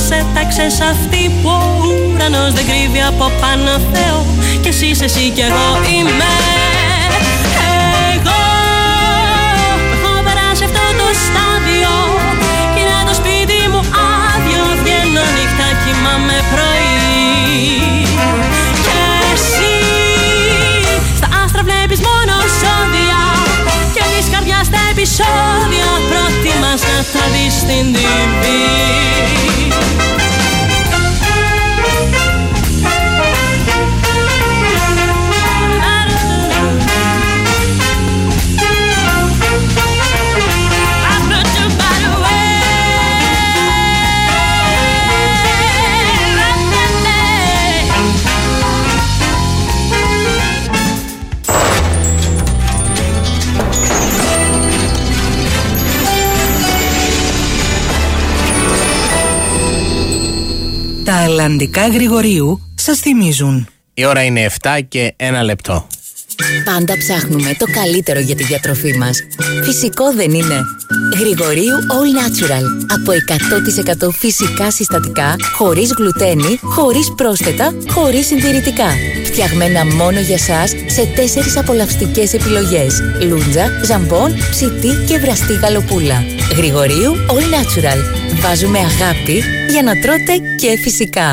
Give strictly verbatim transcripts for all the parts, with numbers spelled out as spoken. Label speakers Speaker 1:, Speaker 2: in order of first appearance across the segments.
Speaker 1: σε τάξες αυτή που ο ουρανός δεν κρύβει από πάνω Θεό. Κι εσύ είσαι εσύ κι εγώ είμαι εγώ. Έχω περάσει αυτό το στάδιο κι είναι το σπίτι μου άδειο. Βγαίνω νύχτα, κοιμάμαι πρωί. Κι εσύ στα άστρα βλέπεις μόνο ζώδια κι έχεις καρδιά στα επεισόδια. Προτιμάς να τα δεις στην τι βι.
Speaker 2: Τα αλλαντικά Γρηγορίου σας θυμίζουν.
Speaker 3: Η ώρα είναι επτά και ένα λεπτό.
Speaker 4: Πάντα ψάχνουμε το καλύτερο για τη διατροφή μας. Φυσικό δεν είναι? Γρηγορίου All Natural. Από εκατό τοις εκατό φυσικά συστατικά, χωρίς γλουτένι, χωρίς πρόσθετα, χωρίς συντηρητικά. Φτιαγμένα μόνο για σας σε τέσσερις απολαυστικές επιλογές. Λούντζα, ζαμπόν, ψητή και βραστή γαλοπούλα. Γρηγορίου All Natural. Βάζουμε αγάπη για να τρώτε και φυσικά.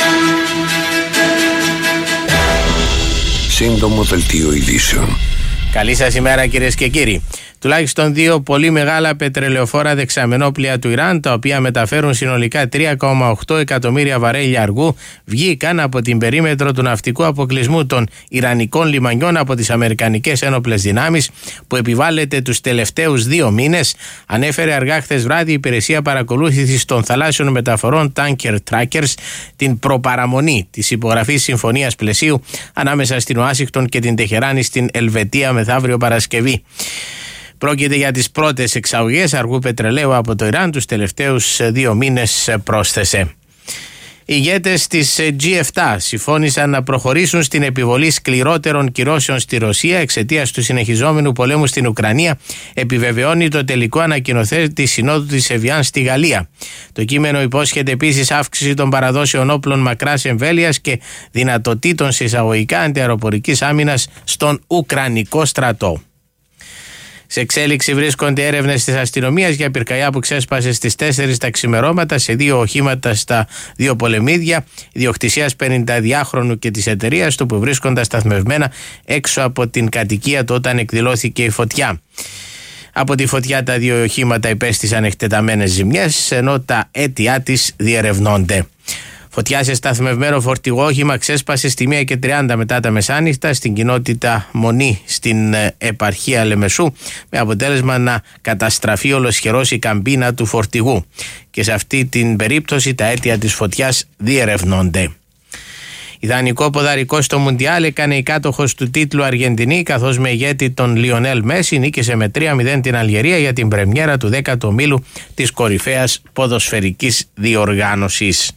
Speaker 5: Σύντομο δελτίο ειδήσεων.
Speaker 3: Καλή σας ημέρα κυρίες και κύριοι. Τουλάχιστον δύο πολύ μεγάλα πετρελαιοφόρα δεξαμενόπλια του Ιράν, τα οποία μεταφέρουν συνολικά τρία κόμμα οκτώ εκατομμύρια βαρέλια αργού, βγήκαν από την περίμετρο του ναυτικού αποκλεισμού των Ιρανικών λιμανιών από τις Αμερικανικές ένοπλες δυνάμεις, που επιβάλλεται τους τελευταίους δύο μήνες, ανέφερε αργά χθες βράδυ η υπηρεσία παρακολούθησης των θαλάσσιων μεταφορών Tanker Trackers την προπαραμονή της υπογραφής συμφωνίας πλαισίου ανάμεσα στην Ουάσιγκτον και την Τεχεράνη στην Ελβετία μεθαύριο Παρασκευή. Πρόκειται για τις πρώτες εξαγωγές αργού πετρελαίου από το Ιράν τους τελευταίους δύο μήνες, πρόσθεσε. Οι ηγέτες της τζι επτά συμφώνησαν να προχωρήσουν στην επιβολή σκληρότερων κυρώσεων στη Ρωσία εξαιτίας του συνεχιζόμενου πολέμου στην Ουκρανία, επιβεβαιώνει το τελικό ανακοινωθέν της Συνόδου της Εβιάν στη Γαλλία. Το κείμενο υπόσχεται επίσης αύξηση των παραδόσεων όπλων μακράς εμβέλειας και δυνατοτήτων σε εισαγωγικά αντιαεροπορικής άμυνας στον Ουκρανικό στρατό. Σε εξέλιξη βρίσκονται έρευνες της αστυνομίας για πυρκαγιά που ξέσπασε στις τέσσερις τα ξημερώματα σε δύο οχήματα στα δύο πολεμίδια ιδιοκτησίας πενηνταδυάχρονου και της εταιρείας του, που βρίσκονταν σταθμευμένα έξω από την κατοικία του όταν εκδηλώθηκε η φωτιά. Από τη φωτιά τα δύο οχήματα υπέστησαν εκτεταμένες ζημιές, ενώ τα αίτια της διερευνώνται. Φωτιά σε σταθμευμένο φορτηγό όχημα ξέσπασε στη μία και τριάντα μετά τα μεσάνυχτα στην κοινότητα Μονή στην επαρχία Λεμεσού, με αποτέλεσμα να καταστραφεί ολοσχερός η καμπίνα του φορτηγού. Και σε αυτή την περίπτωση τα αίτια της φωτιάς διερευνώνται. Ιδανικό ποδαρικό στο Μουντιάλ έκανε η κάτοχος του τίτλου Αργεντινή, καθώς με ηγέτη τον Λιονέλ Μέση νίκησε με τρία μηδέν την Αλγερία για την πρεμιέρα του δέκατου ομίλου της κορυφαίας ποδοσφαιρικής διοργάνωσης.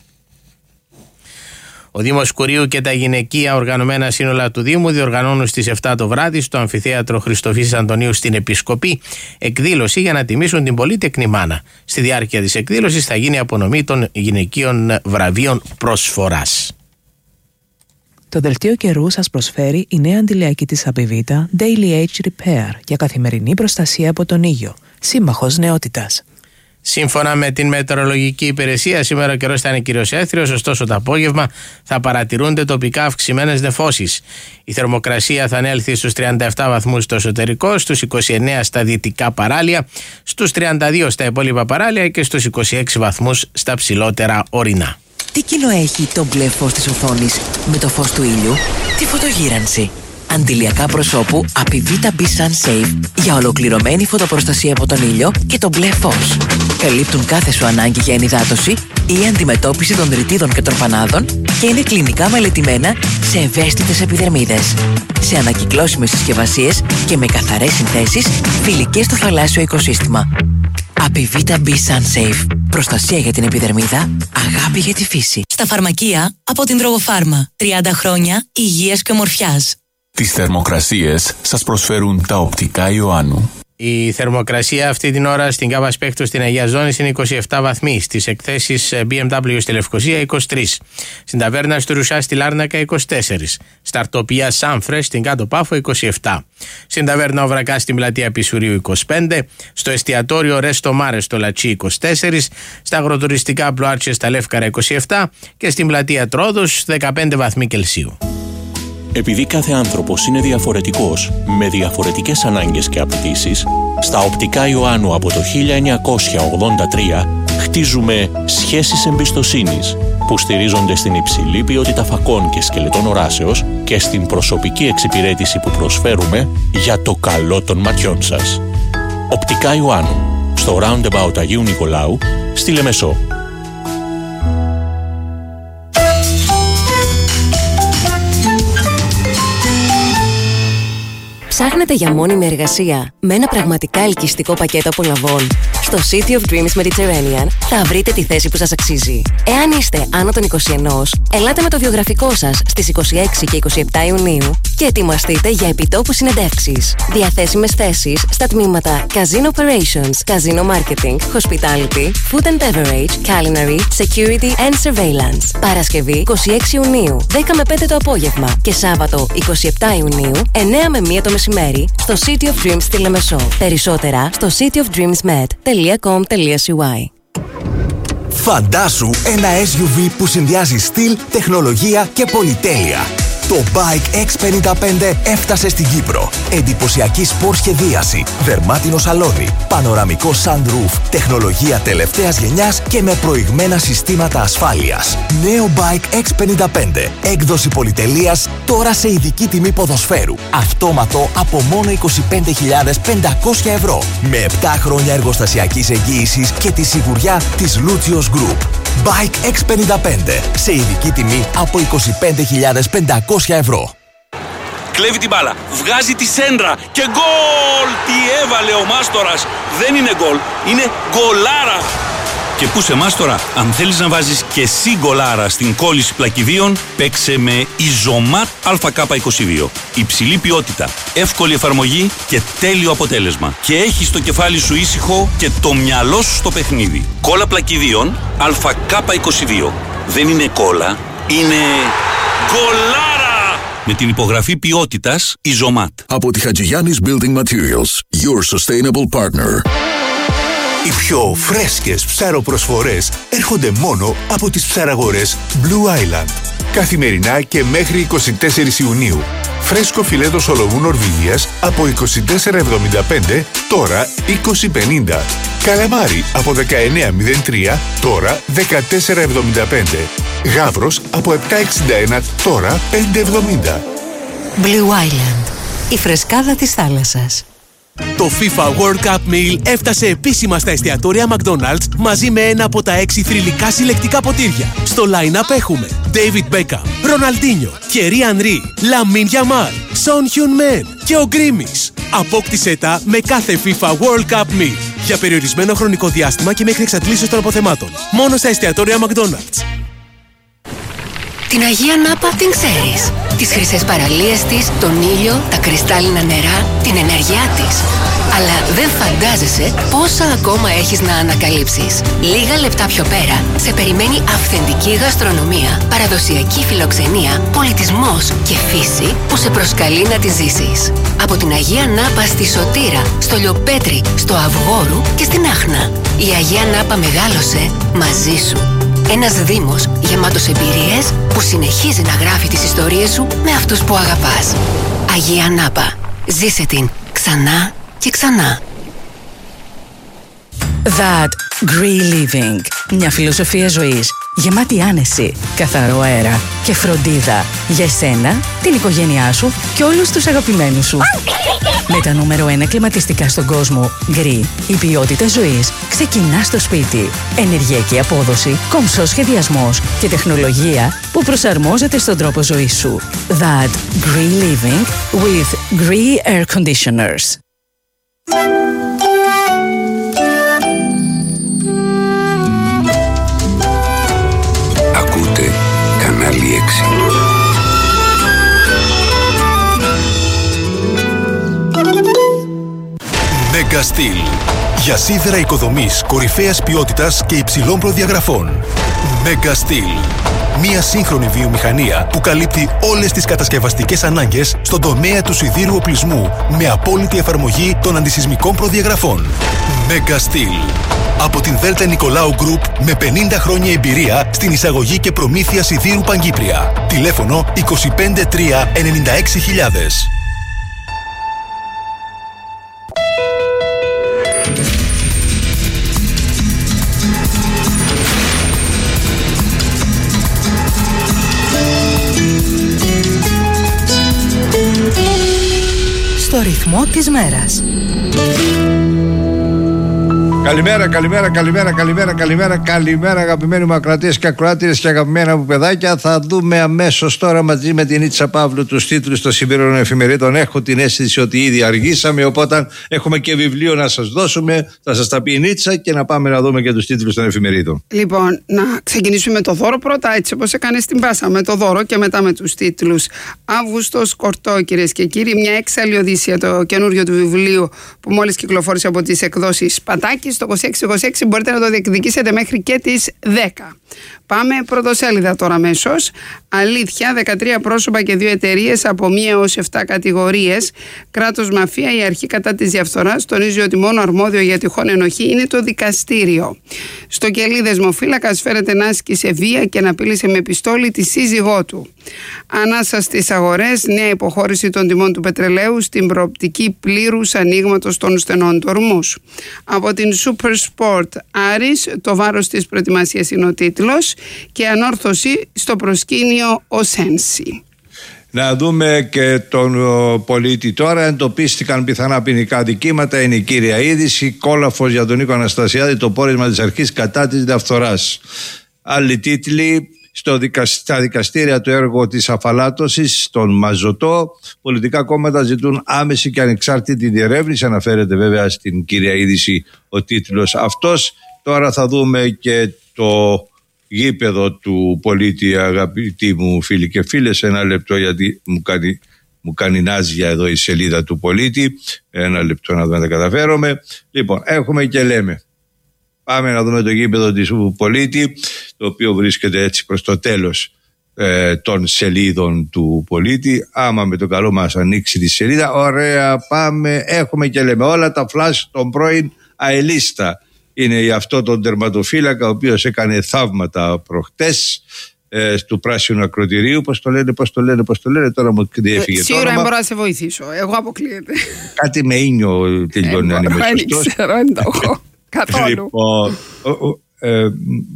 Speaker 3: Ο Δήμος Κουρίου και τα γυναικεία οργανωμένα σύνολα του Δήμου διοργανώνουν στις επτά το βράδυ στο Αμφιθέατρο Χριστοφύσης Αντωνίου στην Επισκοπή εκδήλωση για να τιμήσουν την πολύτεκνη μάνα. Στη διάρκεια της εκδήλωσης θα γίνει απονομή των γυναικείων βραβείων προσφοράς.
Speaker 6: Το δελτίο καιρού σας προσφέρει η νέα αντιλιακή της Απιβίτα Daily Age Repair για καθημερινή προστασία από τον ήλιο. Σύμμαχος νεότητας.
Speaker 3: Σύμφωνα με την μετεωρολογική υπηρεσία, σήμερα ο καιρός θα είναι κυρίως έθριος, ωστόσο το απόγευμα θα παρατηρούνται τοπικά αυξημένες νεφώσεις. Η θερμοκρασία θα ανέλθει στους τριάντα επτά βαθμούς στο εσωτερικό, στους είκοσι εννέα στα δυτικά παράλια, στους τριάντα δύο στα υπόλοιπα παράλια και στους είκοσι έξι βαθμούς στα ψηλότερα ορεινά.
Speaker 2: Τι κοινό έχει το μπλε φως της οθόνης με το φως του ήλιου? Τη φωτογύρανση. Αντιλιακά προσώπου Apivita B Sun Safe για ολοκληρωμένη φωτοπροστασία από τον ήλιο και το μπλε φως. Καλύπτουν κάθε σου ανάγκη για ενυδάτωση ή αντιμετώπιση των ρητίδων και τροπανάδων και είναι κλινικά μελετημένα σε ευαίσθητες επιδερμίδες. Σε ανακυκλώσιμες συσκευασίες και με καθαρές συνθέσεις φιλικές στο θαλάσσιο οικοσύστημα. Apivita B Sun Safe. Προστασία για την επιδερμίδα, αγάπη για τη φύση.
Speaker 4: Στα φαρμακεία από την Drogopharma. τριάντα χρόνια υγείας και ομορφιάς.
Speaker 7: Τις θερμοκρασίες σας προσφέρουν τα οπτικά Ιωάννου.
Speaker 3: Η θερμοκρασία αυτή την ώρα στην Κάβα Σπέκτου στην Αγία Ζώνης είναι είκοσι επτά βαθμοί. Στις εκθέσεις μπι εμ ντάμπλιου στη Λευκοσία είκοσι τρεις. Στην ταβέρνα του Ρουσά στη Λάρνακα είκοσι τέσσερα. Στα αρτοπία Σάμφρε στην Κάτω Πάφο είκοσι επτά. Στην ταβέρνα Οβρακά στην πλατεία Πισουρίου είκοσι πέντε. Στο εστιατόριο Ρέστο Μάρε στο Λατσί είκοσι τέσσερα. Στα αγροτουριστικά Μπλουάρτσε στα Λεύκαρα είκοσι επτά. Και στην πλατεία Τρόδους δεκαπέντε βαθμοί Κελσίου.
Speaker 7: Επειδή κάθε άνθρωπος είναι διαφορετικός, με διαφορετικές ανάγκες και απαιτήσεις, στα Οπτικά Ιωάννου από το χίλια εννιακόσια ογδόντα τρία χτίζουμε σχέσεις εμπιστοσύνης που στηρίζονται στην υψηλή ποιότητα φακών και σκελετών οράσεως και στην προσωπική εξυπηρέτηση που προσφέρουμε για το καλό των ματιών σας. Οπτικά Ιωάννου, στο Roundabout Αγίου Νικολάου, στη Λεμεσό.
Speaker 8: Ψάχνετε για μόνιμη εργασία με ένα πραγματικά ελκυστικό πακέτο απολαβών? Στο City of Dreams Mediterranean θα βρείτε τη θέση που σας αξίζει. Εάν είστε άνω των είκοσι ένα, ελάτε με το βιογραφικό σας στις είκοσι έξι και είκοσι επτά Ιουνίου και ετοιμαστείτε για επιτόπου συνεντεύξεις. Διαθέσιμες θέσεις στα τμήματα Casino Operations, Casino Marketing, Hospitality, Food and Beverage, Culinary, Security and Surveillance. Παρασκευή είκοσι έξι Ιουνίου, δέκα με πέντε το απόγευμα και Σάββατο είκοσι επτά Ιουνίου, εννέα με μία το μεσημέρι στο City of Dreams στη Λεμεσό. Περισσότερα στο city of dreams med dot com dot c y.
Speaker 9: Φαντάσου ένα ες γιου βι που συνδυάζει στυλ, τεχνολογία και πολυτέλεια. Το Bike εξ πενήντα πέντε έφτασε στην Κύπρο. Εντυπωσιακή σπορ σχεδίαση, δερμάτινο σαλόνι, πανοραμικό sunroof, τεχνολογία τελευταίας γενιάς και με προηγμένα συστήματα ασφάλειας. Νέο Bike εξ πενήντα πέντε, έκδοση πολυτελείας, τώρα σε ειδική τιμή ποδοσφαίρου. Αυτόματο από μόνο είκοσι πέντε χιλιάδες πεντακόσια ευρώ. Με επτά χρόνια εργοστασιακής εγγύησης και τη σιγουριά της Lucios Group. Bike εξ πενήντα πέντε, σε ειδική τιμή από είκοσι πέντε χιλιάδες πεντακόσια ευρώ.
Speaker 10: Κλέβει την μπάλα, βγάζει τη σέντρα και γκολ! Τι έβαλε ο Μάστορας! Δεν είναι γκολ, είναι γκολάρα! Και πού σε Μάστορα, αν θέλεις να βάζεις και εσύ γκολάρα στην κόλληση πλακιδίων, παίξε με Ιζωμάτ Α Κ είκοσι δύο. Υψηλή ποιότητα, εύκολη εφαρμογή και τέλειο αποτέλεσμα. Και έχεις το κεφάλι σου ήσυχο και το μυαλό σου στο παιχνίδι. Κόλλα πλακιδίων Α Κ είκοσι δύο. Δεν είναι κόλλα, είναι γκολάρα! Με την υπογραφή ποιότητας Ιζωμάτ.
Speaker 5: Από τη Χατζηγιάννης Building Materials, your sustainable partner.
Speaker 11: Οι πιο φρέσκες ψαροπροσφορές έρχονται μόνο από τις ψαραγορές Blue Island. Καθημερινά και μέχρι είκοσι τέσσερις Ιουνίου. Φρέσκο φιλέτο σολομού Νορβηγίας από είκοσι τέσσερα εβδομήντα πέντε, τώρα είκοσι πενήντα. Καλαμάρι από δεκαεννέα μηδέν τρία, τώρα δεκατέσσερα εβδομήντα πέντε. Γάβρος από επτά εξήντα ένα, τώρα πέντε εβδομήντα.
Speaker 12: Blue Island, η φρεσκάδα της θάλασσας.
Speaker 13: Το FIFA World Cup Meal έφτασε επίσημα στα εστιατόρια McDonald's μαζί με ένα από τα έξι θρυλικά συλλεκτικά ποτήρια. Στο line-up έχουμε David Beckham, Ronaldinho, Thierry Henry, Lamine Yamal, Son Heung-min και ο Γκρίμις. Απόκτησέ τα με κάθε FIFA World Cup Meal για περιορισμένο χρονικό διάστημα και μέχρι εξαντλήσεως των αποθεμάτων. Μόνο στα εστιατόρια McDonald's.
Speaker 12: Την Αγία Νάπα την ξέρεις. Τις χρυσές παραλίες της, τον ήλιο, τα κρυστάλλινα νερά, την ενέργειά της. Αλλά δεν φαντάζεσαι πόσα ακόμα έχεις να ανακαλύψεις. Λίγα λεπτά πιο πέρα σε περιμένει αυθεντική γαστρονομία, παραδοσιακή φιλοξενία, πολιτισμός και φύση που σε προσκαλεί να τη ζήσεις. Από την Αγία Νάπα στη Σωτήρα, στο Λιοπέτρι, στο Αυγόρου και στην Άχνα. Η Αγία Νάπα μεγάλωσε μαζί σου. Ένας δήμος γεμάτος εμπειρίες που συνεχίζει να γράφει τις ιστορίες σου με αυτούς που αγαπάς. Αγία Νάπα. Ζήσε την ξανά και ξανά.
Speaker 4: That Green Living. Μια φιλοσοφία ζωής γεμάτη άνεση, καθαρό αέρα και φροντίδα για εσένα, την οικογένειά σου και όλους τους αγαπημένους σου. Με τα νούμερο ένα κλιματιστικά στον κόσμο, Green, η ποιότητα ζωής ξεκινά στο σπίτι. Ενεργειακή απόδοση, κομψός σχεδιασμός και τεχνολογία που προσαρμόζεται στον τρόπο ζωής σου. That Green Living with Green Air Conditioners.
Speaker 5: Ακούτε κανάλι έξι.
Speaker 11: Mega Steel. Για σίδερα οικοδομής κορυφαίας ποιότητας και υψηλών προδιαγραφών. Mega Steel. Μια σύγχρονη βιομηχανία που καλύπτει όλες τις κατασκευαστικές ανάγκες στον τομέα του σιδήρου οπλισμού με απόλυτη εφαρμογή των αντισυσμικών προδιαγραφών. Mega Steel. Από την Δέλτα Νικολάου Group με πενήντα χρόνια εμπειρία στην εισαγωγή και προμήθεια σιδήρου Παγκύπρια. Τηλέφωνο είκοσι πέντε τρία ενενήντα έξι χιλιάδες.
Speaker 14: Στο ρυθμό της μέρας.
Speaker 15: Καλημέρα, καλημέρα, καλημέρα, καλημέρα, καλημέρα, καλημέρα αγαπημένοι μου ακροατές και ακροάτριες και αγαπημένα μου παιδάκια. Θα δούμε αμέσως τώρα μαζί με την Ίτσα Παύλου τους τίτλους των σημερινών εφημερίδων. Έχω την αίσθηση ότι ήδη αργήσαμε, οπότε έχουμε και βιβλίο να σας δώσουμε. Θα σας τα πει η Νίτσα και να πάμε να δούμε και τους τίτλους των εφημερίδων.
Speaker 16: Λοιπόν, να ξεκινήσουμε με το δώρο πρώτα, έτσι όπως έκανε στην Πάσα, με το δώρο και μετά με τους τίτλους. Αύγουστος Κορτό, κυρίες και κύριοι, μια έξαλλη οδύσσια, το καινούριο του βιβλίου που μόλις κυκλοφόρησε από τις εκδόσεις Πατάκη. Το είκοσι έξι είκοσι έξι μπορείτε να το διεκδικήσετε μέχρι και τις δέκα. Πάμε πρωτοσέλιδα τώρα αμέσως. Αλήθεια, δεκατρία πρόσωπα και δύο εταιρείες από μία έως επτά κατηγορίες. Κράτος μαφία, η αρχή κατά της διαφθοράς. Τονίζει ότι μόνο αρμόδιο για τυχόν ενοχή είναι το δικαστήριο. Στο κελί δεσμοφύλακας φέρεται να άσκησε βία και να απείλησε με πιστόλι τη σύζυγό του. Ανάσα στις αγορές, νέα υποχώρηση των τιμών του πετρελαίου στην προοπτική πλήρους ανοίγματος των στενών τορμούς. Από την Super Sport Άρης, το βάρος της προετοιμασίας είναι ο τίτλος και ανόρθωση στο προσκήνιο ο Σένση.
Speaker 15: Να δούμε και τον πολίτη τώρα. Εντοπίστηκαν πιθανά ποινικά δικήματα. Είναι η κύρια είδηση. Κόλαφος για τον Νίκο Αναστασιάδη, το πόρισμα της αρχής κατά της διαφθοράς. Άλλοι τίτλοι. Στο δικα... Στα δικαστήρια το έργο της αφαλάτωσης στον Μαζωτό. Πολιτικά κόμματα ζητούν άμεση και ανεξάρτητη διερεύνηση. Αναφέρεται βέβαια στην κύρια είδηση ο τίτλος αυτός. Τώρα θα δούμε και το γήπεδο του πολίτη, αγαπητοί μου φίλοι και φίλες. Ένα λεπτό, γιατί μου κάνει, μου κάνει νάζια εδώ η σελίδα του πολίτη. Ένα λεπτό να δούμε αν τα καταφέρομαι. Λοιπόν, έχουμε και λέμε. Πάμε να δούμε το γήπεδο του πολίτη, το οποίο βρίσκεται έτσι προς το τέλος ε, των σελίδων του πολίτη. Άμα με το καλό μας ανοίξει τη σελίδα, ωραία, πάμε, έχουμε και λέμε όλα τα φλάσ των πρώην αελίστα. Είναι για αυτό τον τερματοφύλακα, ο οποίος έκανε θαύματα προχτές ε, του πράσινου ακροτηρίου. Πώς το λένε, πώς το λένε, πώς το λένε, τώρα μου διέφυγε ε,
Speaker 16: σίγουρα δεν μπορώ να σε βοηθήσω, εγώ αποκλείεται.
Speaker 15: Κάτι με ίνιο τελειώνει, αν είμαι σωστός.
Speaker 16: Δεν ξέρω, δεν το έχω. Καθόλου.
Speaker 15: Λοιπόν, ο, ο, ε,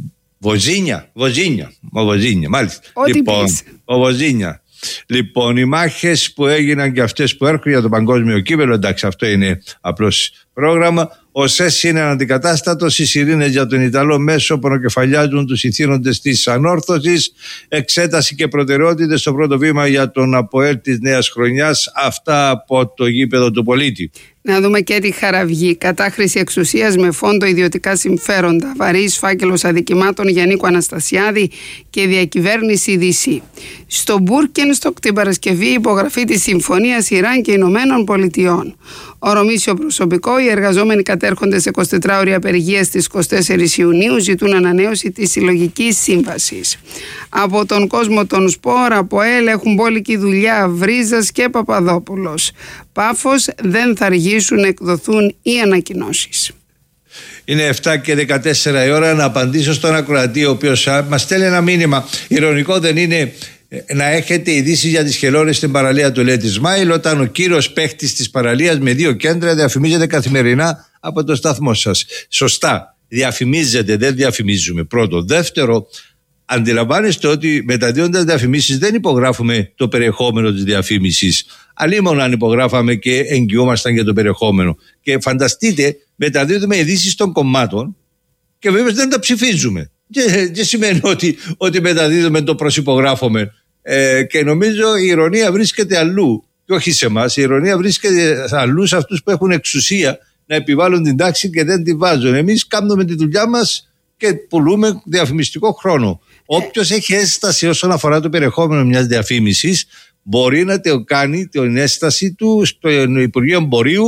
Speaker 15: Βοζίνια, Βοζίνια, ο Βοζίνια, μάλιστα.
Speaker 16: Ό,τι
Speaker 15: λοιπόν,
Speaker 16: πεις.
Speaker 15: ο Βοζίνια. Λοιπόν, οι μάχες που έγιναν και αυτές που έρχονται για το παγκόσμιο κύπελλο, εντάξει, αυτό είναι απλώς πρόγραμμα. Ο ΣΕΣ είναι αναντικατάστατος. Οι σιρήνες για τον Ιταλό μέσο πονοκεφαλιάζουν τους ηθήνοντες της ανόρθωσης. Εξέταση και προτεραιότητες στο πρώτο βήμα για τον ΑΠΟΕΛ της νέας χρονιάς. Αυτά από το γήπεδο του πολίτη.
Speaker 16: Να δούμε και τη Χαραυγή. Κατάχρηση εξουσίας με φόντο ιδιωτικά συμφέροντα. Βαρύς φάκελος αδικημάτων για Νίκο Αναστασιάδη και διακυβέρνηση Δύση. Στο Μπούρκενστοκ την Παρασκευή υπογραφή της Συμφωνίας Ιράν και Ηνωμένων Πολιτειών. Ορομήσιο προσωπικό, οι εργαζόμενοι κατέρχονται σε εικοσιτετράωρη απεργία στις εικοστή τέταρτη Ιουνίου, ζητούν ανανέωση της συλλογικής σύμβασης. Από τον κόσμο των σπορ, από ΕΛ έχουν μπόλικη δουλειά Βρίζας και Παπαδόπουλος. Πάφος, δεν θα αργήσουν να εκδοθούν οι ανακοινώσεις.
Speaker 15: Είναι επτά και δεκατέσσερα η ώρα. Να απαντήσω στον ακροατή, ο οποίος μας στέλνει ένα μήνυμα. Ειρωνικό δεν είναι να έχετε ειδήσεις για τις χελώνες στην παραλία του Let It Smile, όταν ο κύριος παίχτης της παραλίας με δύο κέντρα διαφημίζεται καθημερινά από το σταθμό σας? Σωστά, διαφημίζεται, δεν διαφημίζουμε. Πρώτο. Δεύτερο, αντιλαμβάνεστε ότι μεταδίδοντας διαφημίσεις δεν υπογράφουμε το περιεχόμενο της διαφήμισης. Αλλήμον αν υπογράφαμε και εγγυόμασταν για το περιεχόμενο. Και φανταστείτε, μεταδίδουμε ειδήσεις των κομμάτων και βέβαια δεν τα ψηφίζουμε. Και, και σημαίνει ότι, ότι μεταδίδουμε το προσυπογράφουμε. Ε, και νομίζω η ηρωνία βρίσκεται αλλού. Και όχι σε εμάς. Η ηρωνία βρίσκεται αλλού σε αυτούς που έχουν εξουσία να επιβάλλουν την τάξη και δεν τη βάζουν. Εμείς κάνουμε τη δουλειά μας και πουλούμε διαφημιστικό χρόνο. Όποιος έχει έσταση όσον αφορά το περιεχόμενο μιας διαφήμισης, μπορεί να το κάνει την έσταση του στο Υπουργείο Εμπορίου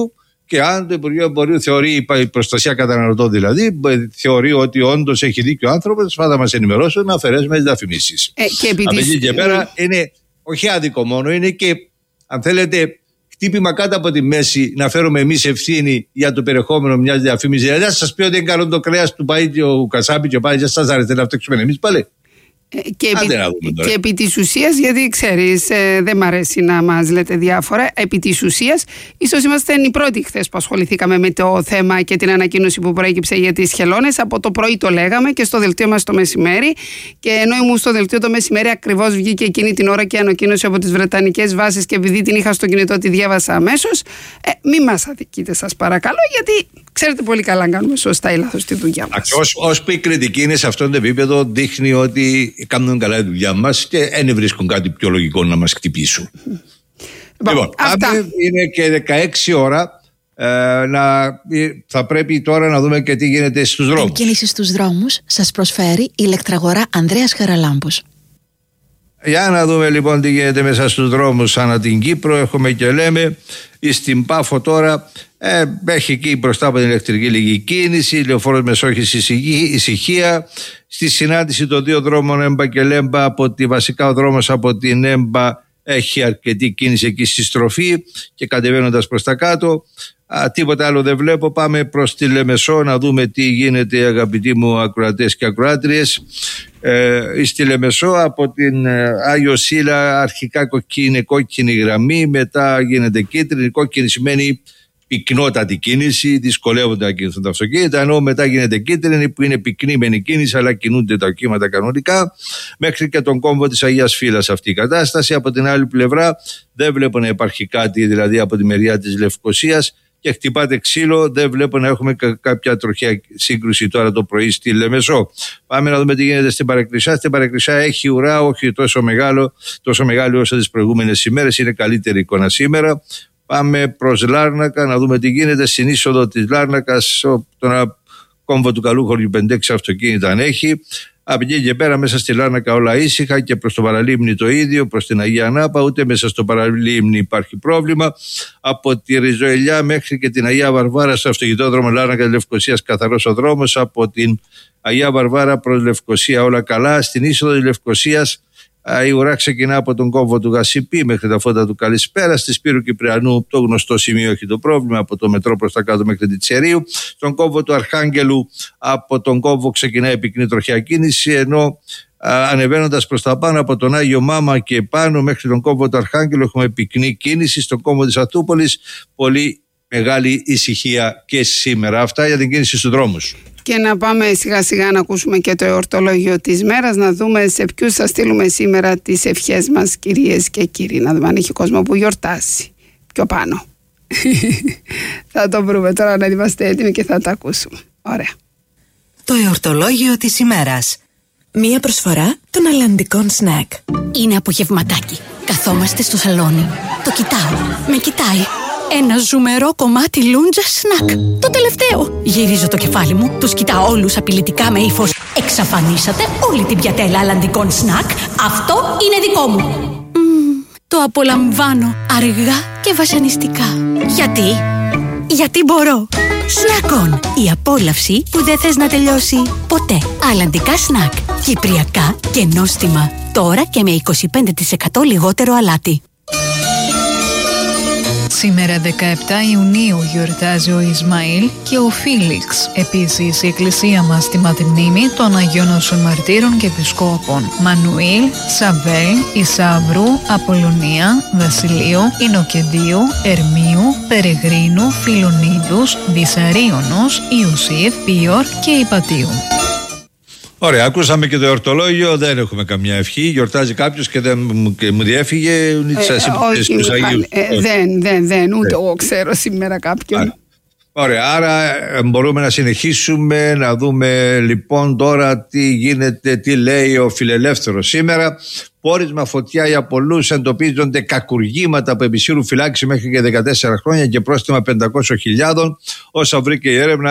Speaker 15: Και αν το Υπουργείο Εμπορίου θεωρεί, η προστασία καταναλωτών δηλαδή, θεωρεί ότι όντως έχει δίκιο ο άνθρωπος, θα μας ενημερώσουν να αφαιρέσουμε τις διαφημίσεις.
Speaker 16: Ε, και επί
Speaker 15: Από
Speaker 16: της...
Speaker 15: εκεί και πέρα είναι όχι άδικο μόνο, είναι και, αν θέλετε, χτύπημα κάτω από τη μέση να φέρουμε εμείς ευθύνη για το περιεχόμενο μιας διαφήμισης. Δηλαδή, θα σας πει ότι είναι καλό το κρέας του πάει και ο Κασάπη και πάει, δεν σας αρέσει να φτιάξουμε εμείς πάλι.
Speaker 16: Και επί, και επί της ουσίας, γιατί ξέρεις, ε, δεν μ' αρέσει να μας λέτε διάφορα. Επί της ουσίας, ίσως είμαστε οι πρώτοι χθες που ασχοληθήκαμε με το θέμα και την ανακοίνωση που προέκυψε για τις χελώνες. Από το πρωί το λέγαμε και στο δελτίο μας το μεσημέρι. Και ενώ ήμουν στο δελτίο το μεσημέρι, ακριβώς βγήκε εκείνη την ώρα και ανακοίνωση από τις Βρετανικές βάσεις. Και επειδή την είχα στο κινητό, τη διάβασα αμέσως. Ε, μη μας αδικείτε, σας παρακαλώ, γιατί ξέρετε πολύ καλά αν κάνουμε σωστά ή λάθος τη δουλειά μας.
Speaker 15: Ως που η κριτική είναι σε αυτόν το επίπεδο, δείχνει ότι κάνουν καλά τη δουλειά μας και δεν βρίσκουν κάτι πιο λογικό να μας χτυπήσουν. Λοιπόν, αυτά. Είναι και δεκαέξι ώρα. Ε, να, θα πρέπει τώρα να δούμε και τι γίνεται στους δρόμους.
Speaker 17: Η κίνηση στους δρόμους σας προσφέρει η ηλεκτραγορά Ανδρέας Χαραλάμπους.
Speaker 15: Για να δούμε λοιπόν τι γίνεται μέσα στους δρόμους ανά την Κύπρο. Έχουμε και λέμε στην Πάφο τώρα ε, έχει εκεί μπροστά από την ηλεκτρική λίγη κίνηση, Λεωφόρος Μεσόχης ησυχία. Στη συνάντηση των δύο δρόμων Έμπα και Λέμπα, από τη, βασικά ο δρόμος από την Έμπα έχει αρκετή κίνηση εκεί στη στροφή και κατεβαίνοντας προς τα κάτω. Α, τίποτα άλλο δεν βλέπω. Πάμε προς τη Λεμεσό να δούμε τι γίνεται, αγαπητοί μου ακροατές και ακροάτριες. Ε, στη Λεμεσό από την ε, Άγιο Σίλα αρχικά είναι κόκκινη γραμμή, μετά γίνεται κίτρινη. Κόκκινη σημαίνει πυκνότατη κίνηση, δυσκολεύονται να κινηθούν τα αυτοκίνητα, ενώ μετά γίνεται κίτρινη που είναι πυκνή μεν η κίνηση, αλλά κινούνται τα οχήματα κανονικά, μέχρι και τον κόμβο της Αγίας Φύλας αυτή η κατάσταση. Από την άλλη πλευρά δεν βλέπω να υπάρχει κάτι, δηλαδή από τη μεριά της Λευκωσίας, και χτυπάτε ξύλο, δεν βλέπω να έχουμε κα- κάποια τροχιά σύγκρουση τώρα το πρωί στη Λεμεσό. Πάμε να δούμε τι γίνεται στην Παρεκκλησιά. Στην Παρεκκλησιά έχει ουρά, όχι τόσο μεγάλο, τόσο μεγάλο όσο τις προηγούμενες ημέρες, είναι καλύτερη εικόνα σήμερα. Πάμε προς Λάρνακα να δούμε τι γίνεται στην είσοδο της Λάρνακας, τον κόμβο του καλού χωριού πέντε έξι αυτοκίνητα αν έχει. Από εκεί και πέρα μέσα στη Λάρνακα όλα ήσυχα, και προς το Παραλίμνη το ίδιο, προς την Αγία Ανάπα ούτε μέσα στο Παραλίμνη υπάρχει πρόβλημα. Από τη Ριζοελιά μέχρι και την Αγία Βαρβάρα στο αυτοκινητόδρομο Λάρνακα Λευκωσίας καθαρός ο δρόμος. Από την Αγία Βαρβάρα προς Λευκωσία όλα καλά. Στην είσοδο της Λευκωσίας η ουρά ξεκινά από τον κόμβο του Γασιπί μέχρι τα φώτα του Καλησπέρα. Στη Σπύρου Κυπριανού το γνωστό σημείο έχει το πρόβλημα, από το μετρό προς τα κάτω μέχρι την Τσερίου. Στον κόμβο του Αρχάγγελου από τον κόμβο ξεκινάει πυκνή τροχιά κίνηση, ενώ ανεβαίνοντας προς τα πάνω από τον Άγιο Μάμα και πάνω μέχρι τον κόμβο του Αρχάγγελου έχουμε πυκνή κίνηση. Στον κόμβο της Ατούπολης πολύ μεγάλη ησυχία και σήμερα. Αυτά για την κίνηση στους δρόμους.
Speaker 16: Και να πάμε σιγά σιγά να ακούσουμε και το εορτολόγιο της μέρας, να δούμε σε ποιους θα στείλουμε σήμερα τις ευχές μας, κυρίες και κύριοι. Να δούμε αν έχει κόσμο που γιορτάσει πιο πάνω. Θα το βρούμε τώρα, να είμαστε έτοιμοι και θα τα ακούσουμε. Ωραία.
Speaker 14: Το εορτολόγιο της ημέρας. Μία προσφορά των αλλαντικών σνακ.
Speaker 18: Είναι απογευματάκι. Καθόμαστε στο σαλόνι. Το κοιτάω. Με κοιτάει. Ένα ζουμερό κομμάτι λούντζα σνακ. Το τελευταίο. Γυρίζω το κεφάλι μου, τους κοιτάω όλους απειλητικά με ύφος. Εξαφανίσατε όλη την πιατέλα αλλαντικών σνακ. Αυτό είναι δικό μου. Μ, το απολαμβάνω αργά και βασανιστικά. Γιατί? Γιατί μπορώ. Σνακ-on. Η απόλαυση που δεν θες να τελειώσει ποτέ. Αλλαντικά σνακ. Κυπριακά και νόστιμα. Τώρα και με είκοσι πέντε τοις εκατό λιγότερο αλάτι.
Speaker 19: Σήμερα δεκαεπτά Ιουνίου γιορτάζει ο Ισμαήλ και ο Φίλιξ. Επίσης η εκκλησία μας τιμά τη μνήμη των Αγίων Όσων Μαρτύρων και Επισκόπων Μανουήλ, Σαβέλ, Ισάβρου, Απολωνία, Βασιλείου, Ινοκεντίου, Ερμίου, Περεγρίνου, Φιλονίδους, Βυσαρίωνος, Ιουσίφ, Πίορ και Υπατίου.
Speaker 15: Ωραία, ακούσαμε και το εορτολόγιο. Δεν έχουμε καμιά ευχή. Γιορτάζει κάποιος και, δεν, και μου διέφυγε.
Speaker 16: Ε, όχι, ε, δεν, δεν, δεν, ούτε εγώ ξέρω σήμερα κάποιον.
Speaker 15: Άρα, ωραία, άρα μπορούμε να συνεχίσουμε να δούμε λοιπόν τώρα τι γίνεται, τι λέει ο φιλελεύθερος σήμερα. Πόρισμα φωτιά για πολλούς, εντοπίζονται κακουργήματα που επισύρουν φυλάξη μέχρι και δεκατέσσερα χρόνια και πρόστιμα πεντακόσιες χιλιάδες, όσα βρήκε η έρευνα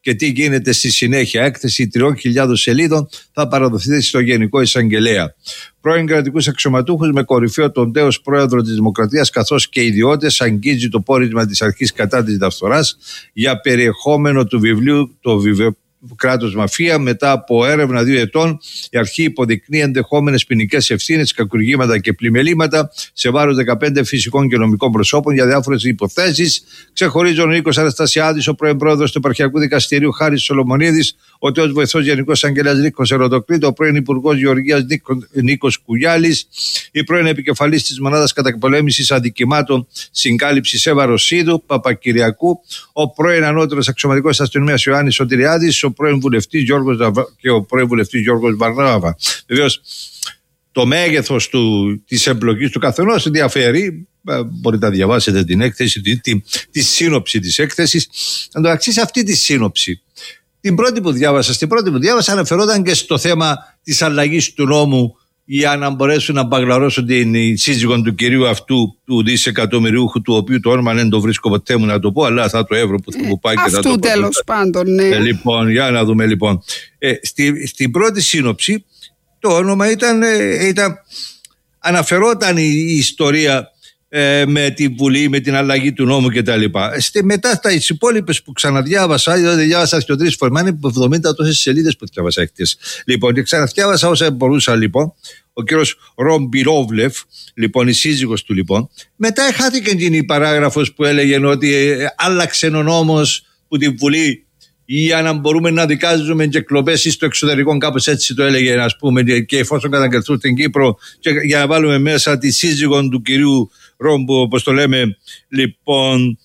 Speaker 15: και τι γίνεται στη συνέχεια. Έκθεση τριών χιλιάδων σελίδων θα παραδοθεί στο Γενικό Εισαγγελέα. Πρώην κρατικούς αξιωματούχους με κορυφαίο τον τέος πρόεδρο της Δημοκρατίας καθώς και ιδιώτες αγγίζει το πόρισμα της αρχής κατά της διαφθοράς για περιεχόμενο του βιβλίου, το βιβλίο κράτος μαφία. Μετά από έρευνα δύο ετών, η αρχή υποδεικνύει ενδεχόμενες ποινικές ευθύνες, κακουργήματα και πλημελήματα σε βάρος δεκαπέντε φυσικών και νομικών προσώπων για διάφορες υποθέσεις. Ξεχωρίζουν ο Νίκος Αναστασιάδης, ο πρώην πρόεδρος του Επαρχιακού Δικαστηρίου Χάρης Σολομονίδης, ο τέος βοηθός Γενικός Αγγελέας Νίκος Ερωτοκλήτου, ο πρώην Υπουργός Γεωργίας Νίκος Κουγιάλης, η πρώην επικεφαλής της Μονάδας Καταπολέμησης Αδικημάτων Συγκάλυψης Εύα Ρωσίδου Παπακυριακού, ο πρώην ανώτερος αξιωματικός της αστυνομίας Ιωάννης Σωτηριάδης, ο πρώην βουλευτής Γιώργος και ο πρώην βουλευτής Γιώργος Βαρνάβα. Βεβαίως, το μέγεθος του, της εμπλοκής του καθενός διαφέρει. Μπορείτε να διαβάσετε την έκθεση, τη, τη, τη σύνοψη της έκθεσης. Εν τω μεταξύ, σε αυτή τη σύνοψη, την πρώτη που διάβασα, στην πρώτη που διάβασα αναφερόταν και στο θέμα της αλλαγής του νόμου για να μπορέσουν να μπαγλαρώσουν την σύζυγον του κυρίου αυτού, του δισεκατομμυριούχου, του οποίου το όνομα δεν το βρίσκω ποτέ μου να το πω, αλλά θα το έβρω που θα μου πάει και θα το πω.
Speaker 16: Αυτού τέλος πάντων, ναι.
Speaker 15: Ε, λοιπόν, για να δούμε λοιπόν. Ε, στη, στην πρώτη σύνοψη το όνομα ήταν, ε, ήταν αναφερόταν η, η ιστορία ε, με τη Βουλή, με την αλλαγή του νόμου κτλ. Ε, μετά τα υπόλοιπες που ξαναδιάβασα, δηλαδή διάβασα και τρεις φορές, είναι εβδομήντα τόσες σελίδες που διάβασα χτες. Λοιπόν, και ξαναδιάβασα όσα μπορούσα λοιπόν. Ο κύριος Ρομπιρόβλεφ, λοιπόν, η σύζυγος του λοιπόν. Μετά χάθηκε εκείνη η παράγραφος που έλεγε ότι ε, άλλαξε ο νόμος που τη Βουλή για να μπορούμε να δικάζουμε και κλοπές στο εξωτερικό, κάπως έτσι το έλεγε, ας πούμε, και εφόσον καταγγελθούν στην Κύπρο, και για να βάλουμε μέσα τη σύζυγον του κυρίου Ρόμπο, όπως το λέμε, λοιπόν,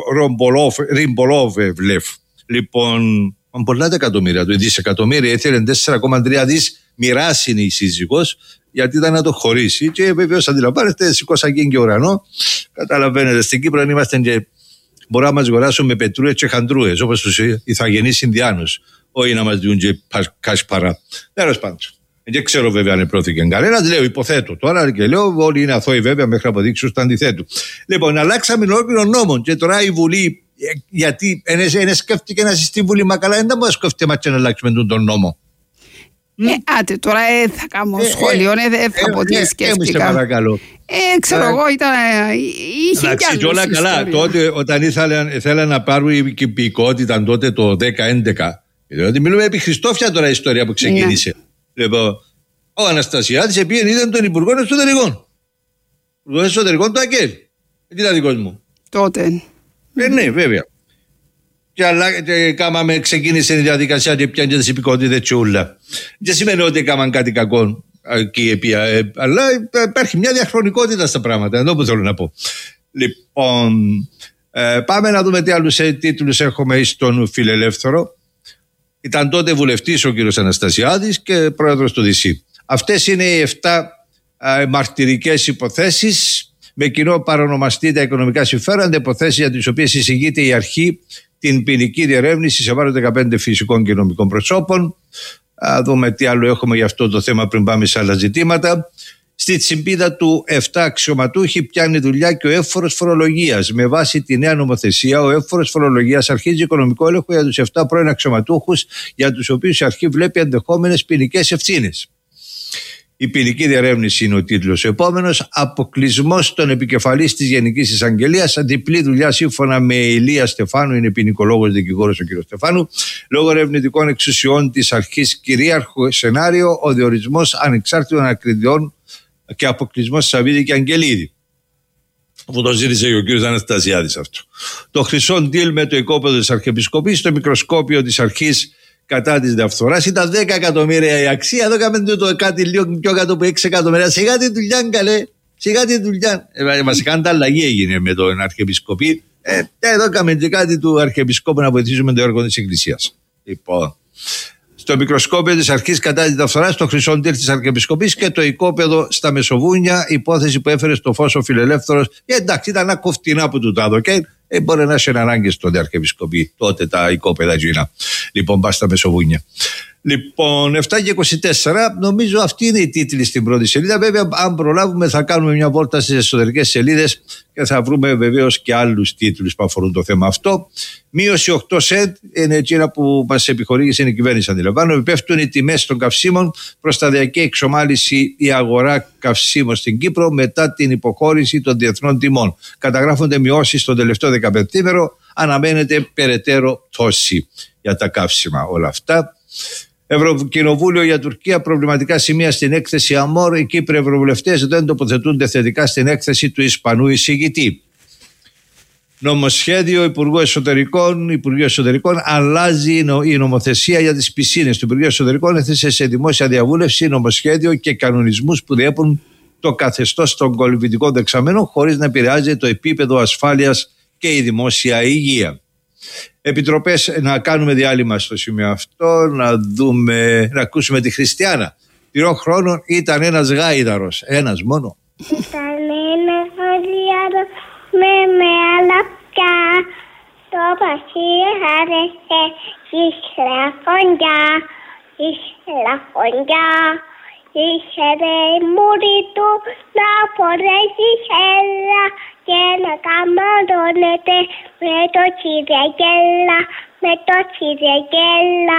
Speaker 15: Ριμπολόβεβλεφ. Λοιπόν, πολλά εκατομμύρια, το δισεκατομμύρια, ήθελε τέσσερα κόμμα τρία δις μοιράσινη η σύζυγος, γιατί ήταν να το χωρίσει. Και βεβαίως αντιλαμβάνεστε, σηκώσαν και ουρανό. Καταλαβαίνετε, στην Κύπρο είμαστε και μπορούμε να μας αγοράσουν με πετρούες και χαντρούες, όπως τους ηθαγενείς Ινδιάνους. Όχι να μας δουν και κασπαρά. Τέλος πάντων. Δεν ξέρω βέβαια αν επρώθηκε κανένας. Λέω, υποθέτω τώρα και λέω, όλοι είναι αθώοι βέβαια μέχρι να αποδείξουν στο αντιθέτου. Λοιπόν, αλλάξαμε ολόκληρο νόμο και τώρα η Βουλή, γιατί δεν σκέφτηκε να στη Βουλή, μα καλά, δεν θα σκέφτεται μα και να αλλάξουμε τον νόμο.
Speaker 16: Ε, άτε, τώρα ε, θα κάνω σχόλιο, ε, ε, θα πω τι σκέφτηκα.
Speaker 15: Παρακαλώ.
Speaker 16: Ε, ξέρω ε, εγώ, ήταν, είχε κι άλλες
Speaker 15: όλα καλά, τότε όταν ήθελαν να πάρουν η υπηκότητα τότε το δέκα έντεκα, δηλαδή μιλούμε επί Χριστόφια τώρα η ιστορία που ξεκίνησε. Ναι. Λοιπόν, ο Αναστασιάδης επήγαινε είδαν τον Υπουργό Εσωτερικών. Υπουργό Εσωτερικών του Ακέλ. Τι ήταν δικός μου.
Speaker 16: Τότε.
Speaker 15: Ε, ναι, βέβαια. Και, αλλά, και κάμαμε, ξεκίνησε η διαδικασία και πιάνε τις υπηκότητες και όλα. Δεν σημαίνει ότι κάμαν κάτι κακό εκεί, ε, αλλά υπάρχει μια διαχρονικότητα στα πράγματα. Εδώ που θέλω να πω. Λοιπόν, ε, πάμε να δούμε τι άλλους τίτλους έχουμε στον Φιλελεύθερο. Ήταν τότε βουλευτής ο κύριος Αναστασιάδης και πρόεδρος του ΔΥΣΥ. Αυτές είναι οι εφτά ε, μαρτυρικές υποθέσεις με κοινό παρονομαστή τα οικονομικά συμφέροντα, υποθέσεις για τις οποίες εισηγείται η αρχή την ποινική διερεύνηση σε βάρος δεκαπέντε φυσικών και νομικών προσώπων. Α δούμε τι άλλο έχουμε για αυτό το θέμα πριν πάμε σε άλλα ζητήματα. Στη τσιμπίδα του εφτά αξιωματούχοι πιάνει δουλειά και ο εύφορος φορολογίας. Με βάση τη νέα νομοθεσία, ο εύφορος φορολογίας αρχίζει οικονομικό έλεγχο για τους εφτά πρώην αξιωματούχους, για τους οποίους η αρχή βλέπει ενδεχόμενες ποινικές ευθύνες. Η ποινική διερεύνηση είναι ο τίτλος. Επόμενος, αποκλεισμός των επικεφαλής της Γενικής Εισαγγελίας. Διπλή δουλειά σύμφωνα με Ηλία Στεφάνου, είναι ποινικολόγος δικηγόρος ο κ. Στεφάνου. Λόγω ερευνητικών εξουσιών της αρχής, κυρίαρχο σενάριο, ο διορισμός ανεξάρτητων ακριτών και αποκλεισμός Σαββίδη και Αγγελίδη. Που το ζήτησε ο κ. Αναστασιάδης αυτό. Το χρυσό ντυλ με το οικόπεδο της Αρχιεπισκοπής, το μικροσκόπιο της αρχής κατά της διαφθοράς ήταν δέκα εκατομμύρια η αξία. Εδώ έκαμε το κάτι λίγο πιο κάτω από έξι εκατομμύρια. Σιγά τη δουλειά, καλέ. Σιγά τη δουλειά. Ε, βασικά τα αλλαγή έγινε με τον Αρχιεπισκοπή. Ε, εδώ έκαμε και κάτι του Αρχιεπισκόπου να βοηθήσουμε το έργο της Εκκλησίας. Λοιπόν, στο μικροσκόπιο της αρχής κατά της διαφθοράς, το χρυσό ντυλ της Αρχιεπισκοπής και το οικόπεδο στα Μεσοβούνια, υπόθεση που έφερε στο φως ο Φιλελεύθερος. Ε, εντάξει, ήταν ακοφτινά που του τα έδωκε. Ε, μπορεί να έχει ανάγκη στον Αρχιεπισκοπή τότε τα οικόπεδα γίνα. Λοιπόν, πα στα Μεσοβούνια. Λοιπόν, επτά και είκοσι τέσσερα, νομίζω αυτή είναι η τίτλη στην πρώτη σελίδα. Βέβαια, αν προλάβουμε, θα κάνουμε μια βόλτα στις εσωτερικές σελίδες και θα βρούμε βεβαίως και άλλους τίτλους που αφορούν το θέμα αυτό. Μείωση οκτώ σεντ είναι εκείνα που μας επιχορήγησε η κυβέρνηση, αντιλαμβάνω. Πέφτουν οι τιμές των καυσίμων προς σταδιακή εξομάλυση η αγορά καυσίμων στην Κύπρο μετά την υποχώρηση των διεθνών τιμών. Καταγράφονται μειώσεις στο τελευταίο δεκαπεντήμερο, αναμένεται περαιτέρω πτώση για τα καύσιμα. Όλα αυτά. Ευρωκοινοβούλιο για Τουρκία, προβληματικά σημεία στην έκθεση ΑΜΟΡ. Οι Κύπροι ευρωβουλευτές δεν τοποθετούνται θετικά στην έκθεση του Ισπανού εισηγητή. Νομοσχέδιο Υπουργού Εσωτερικών. Υπουργείο Εσωτερικών αλλάζει η νομοθεσία για τις πισίνες. Το Υπουργείο Εσωτερικών έθεσε σε δημόσια διαβούλευση νομοσχέδιο και κανονισμούς που διέπουν το καθεστώς των κολυμβητικών δεξαμένων χωρίς να επηρεάζει το επίπεδο ασφάλειας και η δημόσια υγεία. Επιτροπές, να κάνουμε διάλειμμα στο σημείο αυτό, να δούμε, να ακούσουμε τη Χριστιάνα. Τριών χρόνων ήταν ένας γάιδαρος, ένας μόνο.
Speaker 20: Ήταν ένας γάιδαρος με μελαπιά, το πασί άρεσε η λαχονιά, η λαχονιά. Είχε ρε μούρι του να φορέσει χέλα και να καμαρώνεται με το τσιρεγέλα, με το τσιρεγέλα.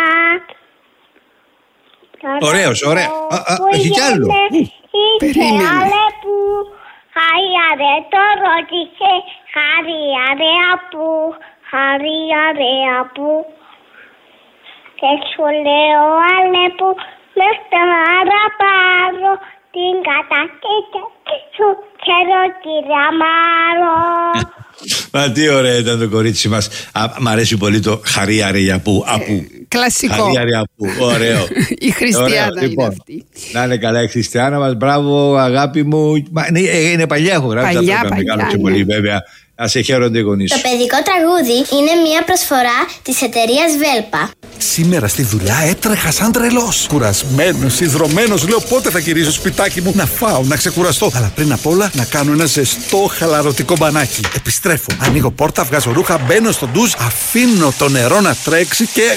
Speaker 15: Ωραίος, ωραία. Α, α, έχει κι άλλο.
Speaker 20: Είχε αλεπού, χάιαρε το ρώτησε, χάριαρε απού, χάριαρε απού. Και σου λέω αλεπού, με στάρα πάρω την κατακίτα σου ξέρω κύριε Αμάρο.
Speaker 15: Μα τι ωραία ήταν το κορίτσι μας. Α, μ' αρέσει πολύ το χαρίαρε για που. Απού.
Speaker 16: Κλασικό.
Speaker 15: Χαρίαρε απού. Ωραίο.
Speaker 16: Η Χριστιάνα είναι
Speaker 15: λοιπόν,
Speaker 16: αυτή.
Speaker 15: Να είναι καλά η Χριστιάνα μας. Μπράβο αγάπη μου. Μα, είναι, είναι παλιά, έχω γράψει.
Speaker 16: Παλιά,
Speaker 15: τα
Speaker 16: παλιά,
Speaker 15: παλιά,
Speaker 16: ναι.
Speaker 15: πολύ βέβαια. Ας σε χαίρονται οι γονείς.
Speaker 20: Το παιδικό τραγούδι είναι μια προσφορά της εταιρείας Βέλπα.
Speaker 21: Σήμερα στη δουλειά έτρεχα σαν τρελός. Κουρασμένος, ιδρωμένος, λέω πότε θα γυρίσω σπιτάκι μου να φάω, να ξεκουραστώ. Αλλά πριν απ' όλα να κάνω ένα ζεστό χαλαρωτικό μπανάκι. Επιστρέφω, ανοίγω πόρτα, βγάζω ρούχα, μπαίνω στο ντουζ, αφήνω το νερό να τρέξει και...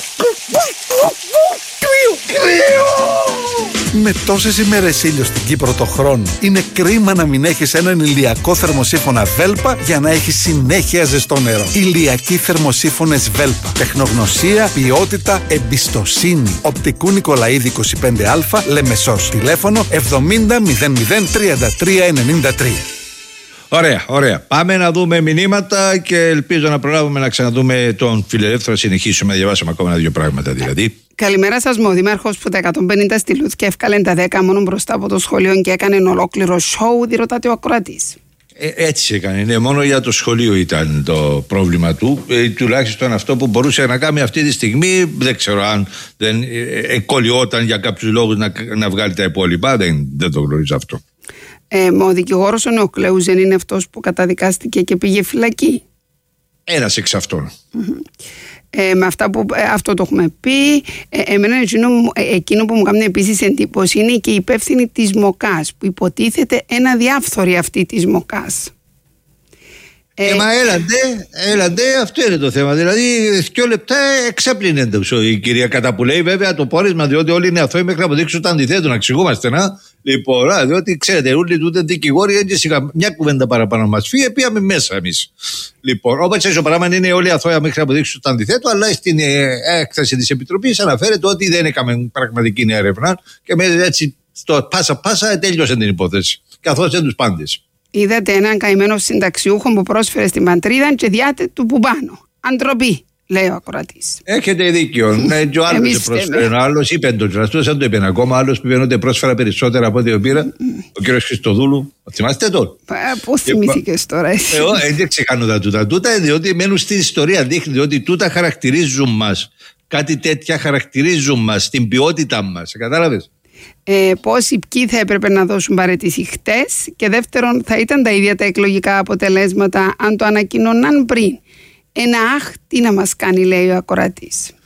Speaker 21: Κρύο, κρύο! Με τόσες ημέρες ήλιο στην Κύπρο το χρόνο, είναι κρίμα να μην έχεις έναν ηλιακό θερμοσύφωνα Βέλπα για να έχεις συνέχεια ζεστό νερό. Ηλιακοί θερμοσύφωνες Βέλπα. Τεχνογνωσία, ποιότητα, εμπιστοσύνη. Οπτικού Νικολαίδη είκοσι πέντε Α, Λεμεσός. Τηλέφωνο εβδομήντα μηδέν μηδέν τριάντα τρία ενενήντα τρία.
Speaker 15: Ωραία, ωραία. Πάμε να δούμε μηνύματα και ελπίζω να προλάβουμε να ξαναδούμε τον φιλελεύθερο. Συνεχίσουμε να διαβάσουμε ακόμα δύο πράγματα δηλαδή.
Speaker 16: Καλημέρα σας, μου. Ο Δήμαρχος που τα εκατόν πενήντα στη Λούθκια έφκαλε τα δέκα μόνο μπροστά από το σχολείο και έκανε ένα ολόκληρο σοου, διερωτάται ο ακροατής.
Speaker 15: Ε, έτσι έκανε. Ναι, μόνο για το σχολείο ήταν το πρόβλημα του. Ε, τουλάχιστον αυτό που μπορούσε να κάνει αυτή τη στιγμή, δεν ξέρω αν δεν ε, εκκολλιόταν για κάποιους λόγους να, να βγάλει τα υπόλοιπα. Δεν, δεν το γνωρίζω αυτό.
Speaker 16: Ε, ο δικηγόρος ο Νεοκλέους δεν είναι αυτός που καταδικάστηκε και πήγε φυλακή.
Speaker 15: Ένας εξ αυτών.
Speaker 16: Mm-hmm. Ε, με αυτά που, ε, αυτό το έχουμε πει. Ε, εμένα εκείνο, ε, εκείνο που μου κάνει επίσης εντύπωση είναι και η υπεύθυνη της ΜΟΚΑΣ, που υποτίθεται ένα διάφθορη αυτή της ΜΟΚΑΣ.
Speaker 15: Ε, ε, μα έλαντε, έλαντε, αυτό είναι το θέμα. Δηλαδή, δύο λεπτά εξέπλυνε το η κυρία Καταπουλέη, βέβαια, το πόρισμα, διότι όλοι είναι αθώοι μέχρι να αποδείξουν το αντιθέτω, να εξηγούμαστε, να. Λοιπόν, διότι ξέρετε, όλοι τούτε δικηγόροι, έτσι μια κουβέντα παραπάνω μα φύγε, πήγαμε μέσα εμεί. Λοιπόν, όπω έτσι το πράγμα είναι όλοι αθώοι μέχρι να αποδείξουν το αντιθέτω, αλλά στην ε, έκθεση τη Επιτροπή αναφέρεται ότι δεν έκαμε πραγματική έρευνα και με, έτσι στο πάσα-πάσα τέλειωσε την υπόθεση. Καθώ δεν του πάντε.
Speaker 16: Είδατε έναν καημένο συνταξιούχο που πρόσφερε στην πατρίδα και διάτε του που πάνω. Αντροπή, λέει ο ακροατής.
Speaker 15: Έχετε δίκιο. Ναι, και ο άλλος σε πρόσφερε. Ο άλλος είπε το τραστό, δεν το είπε ακόμα. Άλλος που είπε ότι πρόσφερα περισσότερα από ό,τι πήρα. Ο κύριος Χριστοδούλου. Θυμάστε τον?
Speaker 16: Πώς θυμήθηκες τώρα εσύ?
Speaker 15: Εγώ δεν ξεχάνω τα τούτα. Τούτα διότι μένουν στην ιστορία. Δείχνει ότι τούτα χαρακτηρίζουν μας. Κάτι τέτοια χαρακτηρίζουν μας, την ποιότητα μας. Κατάλαβες?
Speaker 16: Ε, πόσοι ποιοι θα έπρεπε να δώσουν παραιτήσει χτες, και δεύτερον, θα ήταν τα ίδια τα εκλογικά αποτελέσματα αν το ανακοινώναν πριν. Ένα αχ, τι να μας κάνει, λέει ο ακροατής.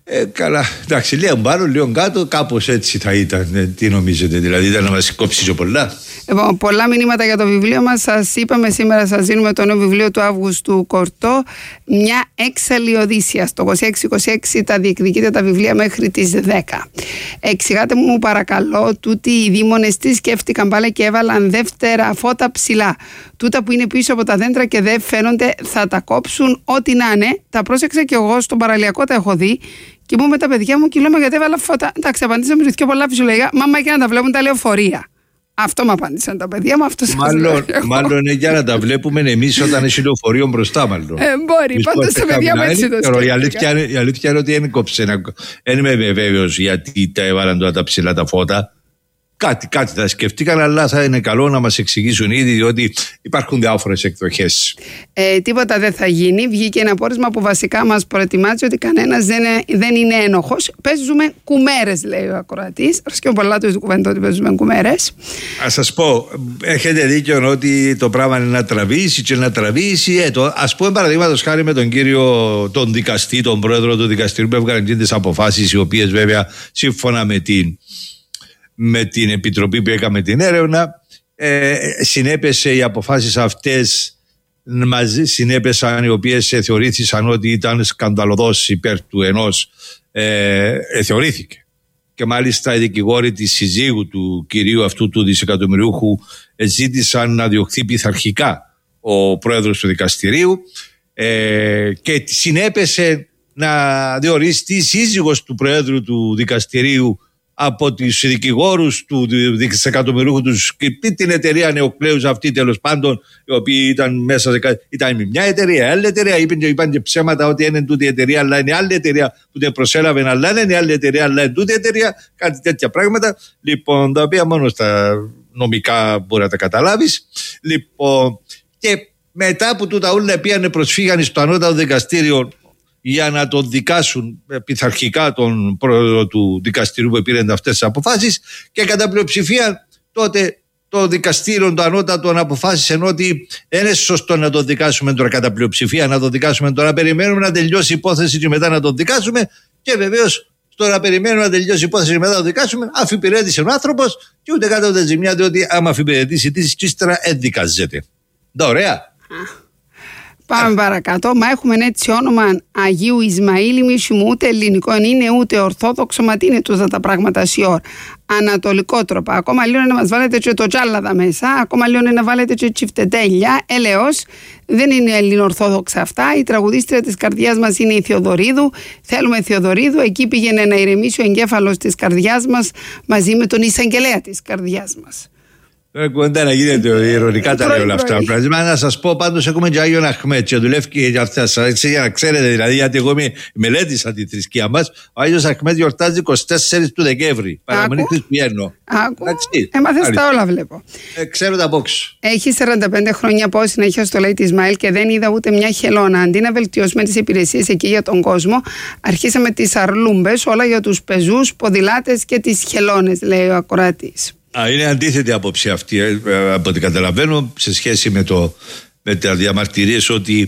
Speaker 15: Ε, καλά, εντάξει, λίγο πάνω, λίγο κάτω, κάπως έτσι θα ήταν. Ε, τι νομίζετε, δηλαδή, ήταν να μας κόψει και πολλά.
Speaker 16: Λοιπόν, πολλά μηνύματα για το βιβλίο μας. Σας είπαμε σήμερα, σας δίνουμε το νέο βιβλίο του Αύγουστου Κορτό, μια έξαλλη Οδύσσια. Στο είκοσι έξι είκοσι έξι τα διεκδικείτε τα βιβλία μέχρι τις δέκα. Εξηγάτε μου παρακαλώ, τούτοι οι δήμονες τι σκέφτηκαν πάλι και έβαλαν δεύτερα φώτα ψηλά. Τούτα που είναι πίσω από τα δέντρα και δεν φαίνονται θα τα κόψουν ό,τι να είναι. Τα πρόσεξα και εγώ στον παραλιακό, τα έχω δει. Και μου με τα παιδιά μου και λέω, γιατί έβαλα φώτα. Εντάξει, απαντήσαμε πιο πολλά φυσιολογικά. Μάμα, και να τα βλέπουν τα λεωφορεία. Αυτό μου απάντησαν τα παιδιά μου, αυτό σας
Speaker 15: μάλλον, μάλλον είναι για να τα βλέπουμε εμείς όταν έχει λεωφορείο μπροστά, μάλλον.
Speaker 16: Ε, μπορεί, πάντως τα παιδιά μου έτσι το σκέφτηκαν.
Speaker 15: Η αλήθεια, η αλήθεια είναι ότι δεν κόψε. Δεν είμαι βέβαιος γιατί τα έβαλαν τώρα τα ψηλά τα φώτα. Κάτι, κάτι θα σκεφτήκαν, αλλά θα είναι καλό να μας εξηγήσουν ήδη, διότι υπάρχουν διάφορες εκδοχές.
Speaker 16: Ε, τίποτα δεν θα γίνει. Βγήκε ένα πόρισμα που βασικά μας προετοιμάζει ότι κανένας δεν, δεν είναι ένοχος. Παίζουμε κουμέρες, λέει ο ακροατής. Αρσκεύω πολλά του κουβέντα ότι παίζουμε κουμέρες.
Speaker 15: Ας σας πω, έχετε δίκιο ότι το πράγμα είναι να τραβήσει και να τραβήσει. Ε, το, ας πούμε, παραδείγματος χάρη με τον κύριο, τον δικαστή, τον πρόεδρο του δικαστηρίου που έβγαλε τις αποφάσεις, οι οποίες βέβαια σύμφωνα με την. με την επιτροπή που έκαμε την έρευνα ε, συνέπεσε οι αποφάσεις αυτές μαζί, συνέπεσαν οι οποίες ε, θεωρήθησαν ότι ήταν σκανδαλωδώς υπέρ του ενός ε, ε, θεωρήθηκε και μάλιστα οι δικηγόροι της συζύγου του κυρίου αυτού του δισεκατομμυριούχου ε, ζήτησαν να διωχθεί πειθαρχικά ο πρόεδρος του δικαστηρίου ε, και συνέπεσε να διοριστεί σύζυγος του πρόεδρου του δικαστηρίου από τους δικηγόρους του δισεκατομμυριούχου τους και την εταιρεία Νεοκλέους αυτή τέλος πάντων, οι οποίοι ήταν μέσα σε κάτι. Ήταν μια εταιρεία, άλλη εταιρεία. Είπαν και, είπαν και ψέματα ότι είναι τούτη η εταιρεία, αλλά είναι άλλη εταιρεία που την προσέλαβε, αλλά είναι άλλη εταιρεία, αλλά είναι τούτη η εταιρεία. Κάτι τέτοια πράγματα. Λοιπόν, τα οποία μόνο στα νομικά μπορεί να τα καταλάβεις. Λοιπόν, και μετά που τούτα όλα πήγανε προσφύγανε στο ανώτατο δικαστήριο για να τον δικάσουν πειθαρχικά τον πρόεδρο του δικαστηρίου που πήρε αυτές τις αποφάσεις και κατά πλειοψηφία τότε το δικαστήριο το ανώτατο αποφάσισε ότι δεν είναι σωστό να τον δικάσουμε τώρα κατά πλειοψηφία, να τον δικάσουμε τώρα, περιμένουμε να τελειώσει η υπόθεση και μετά να τον δικάσουμε και βεβαίως τώρα περιμένουμε να τελειώσει η υπόθεση και μετά να τον δικάσουμε. Αφιπηρέτησε ο άνθρωπος και ούτε κάτω ούτε ζημιά, διότι άμα αφιπηρετήσει τις και ύστερα ενδικαζέται. Ωραία.
Speaker 16: Πάμε παρακάτω. Μα έχουμε έτσι όνομα Αγίου Ισμαήλ, μίσου μου, ούτε ελληνικό είναι ούτε ορθόδοξο. Μα τι είναι τούτα τα πράγματα σιόρ. Ανατολικό τρόπο. Ακόμα λίγο να μας βάλετε και το τζάλαδα μέσα. Ακόμα λίγο να βάλετε και τσιφτετέλια. Ελεός. Δεν είναι ελληνοορθόδοξα αυτά. Η τραγουδίστρια της καρδιάς μας είναι η Θεοδωρίδου. Θέλουμε Θεοδωρίδου. Εκεί πήγαινε να ηρεμήσει ο εγκέφαλος της καρδιάς μας μαζί με τον εισαγγελέα της καρδιάς μας.
Speaker 15: Τώρα κουβέντα να γίνεται ειρωνικά τα λέω όλα αυτά. Μα να σας πω πάντως έχουμε και Άγιον Αχμέτ και δουλεύει και για αυτά. Για να ξέρετε δηλαδή, γιατί εγώ μελέτησα τη θρησκεία μας. Ο Άγιος Αχμέτ γιορτάζει είκοσι τέσσερις του Δεκέμβρη. Παραμονή Χριστουγέννων.
Speaker 16: Έμαθες τα όλα βλέπω.
Speaker 15: Ε, ξέρω τα box.
Speaker 16: Έχει σαράντα πέντε χρόνια από συνέχεια στο λέει τη Ισμαήλ και δεν είδα ούτε μια χελώνα. Αντί να βελτιώσουμε τις υπηρεσίες εκεί για τον κόσμο, αρχίσαμε τις αρλούμπες, όλα για τους πεζούς, ποδηλάτες και τις χελώνες, λέει ο ακροατής.
Speaker 15: Α, είναι αντίθετη άποψη αυτή, ε, από ό,τι καταλαβαίνω, σε σχέση με, το, με τα διαμαρτυρίες ότι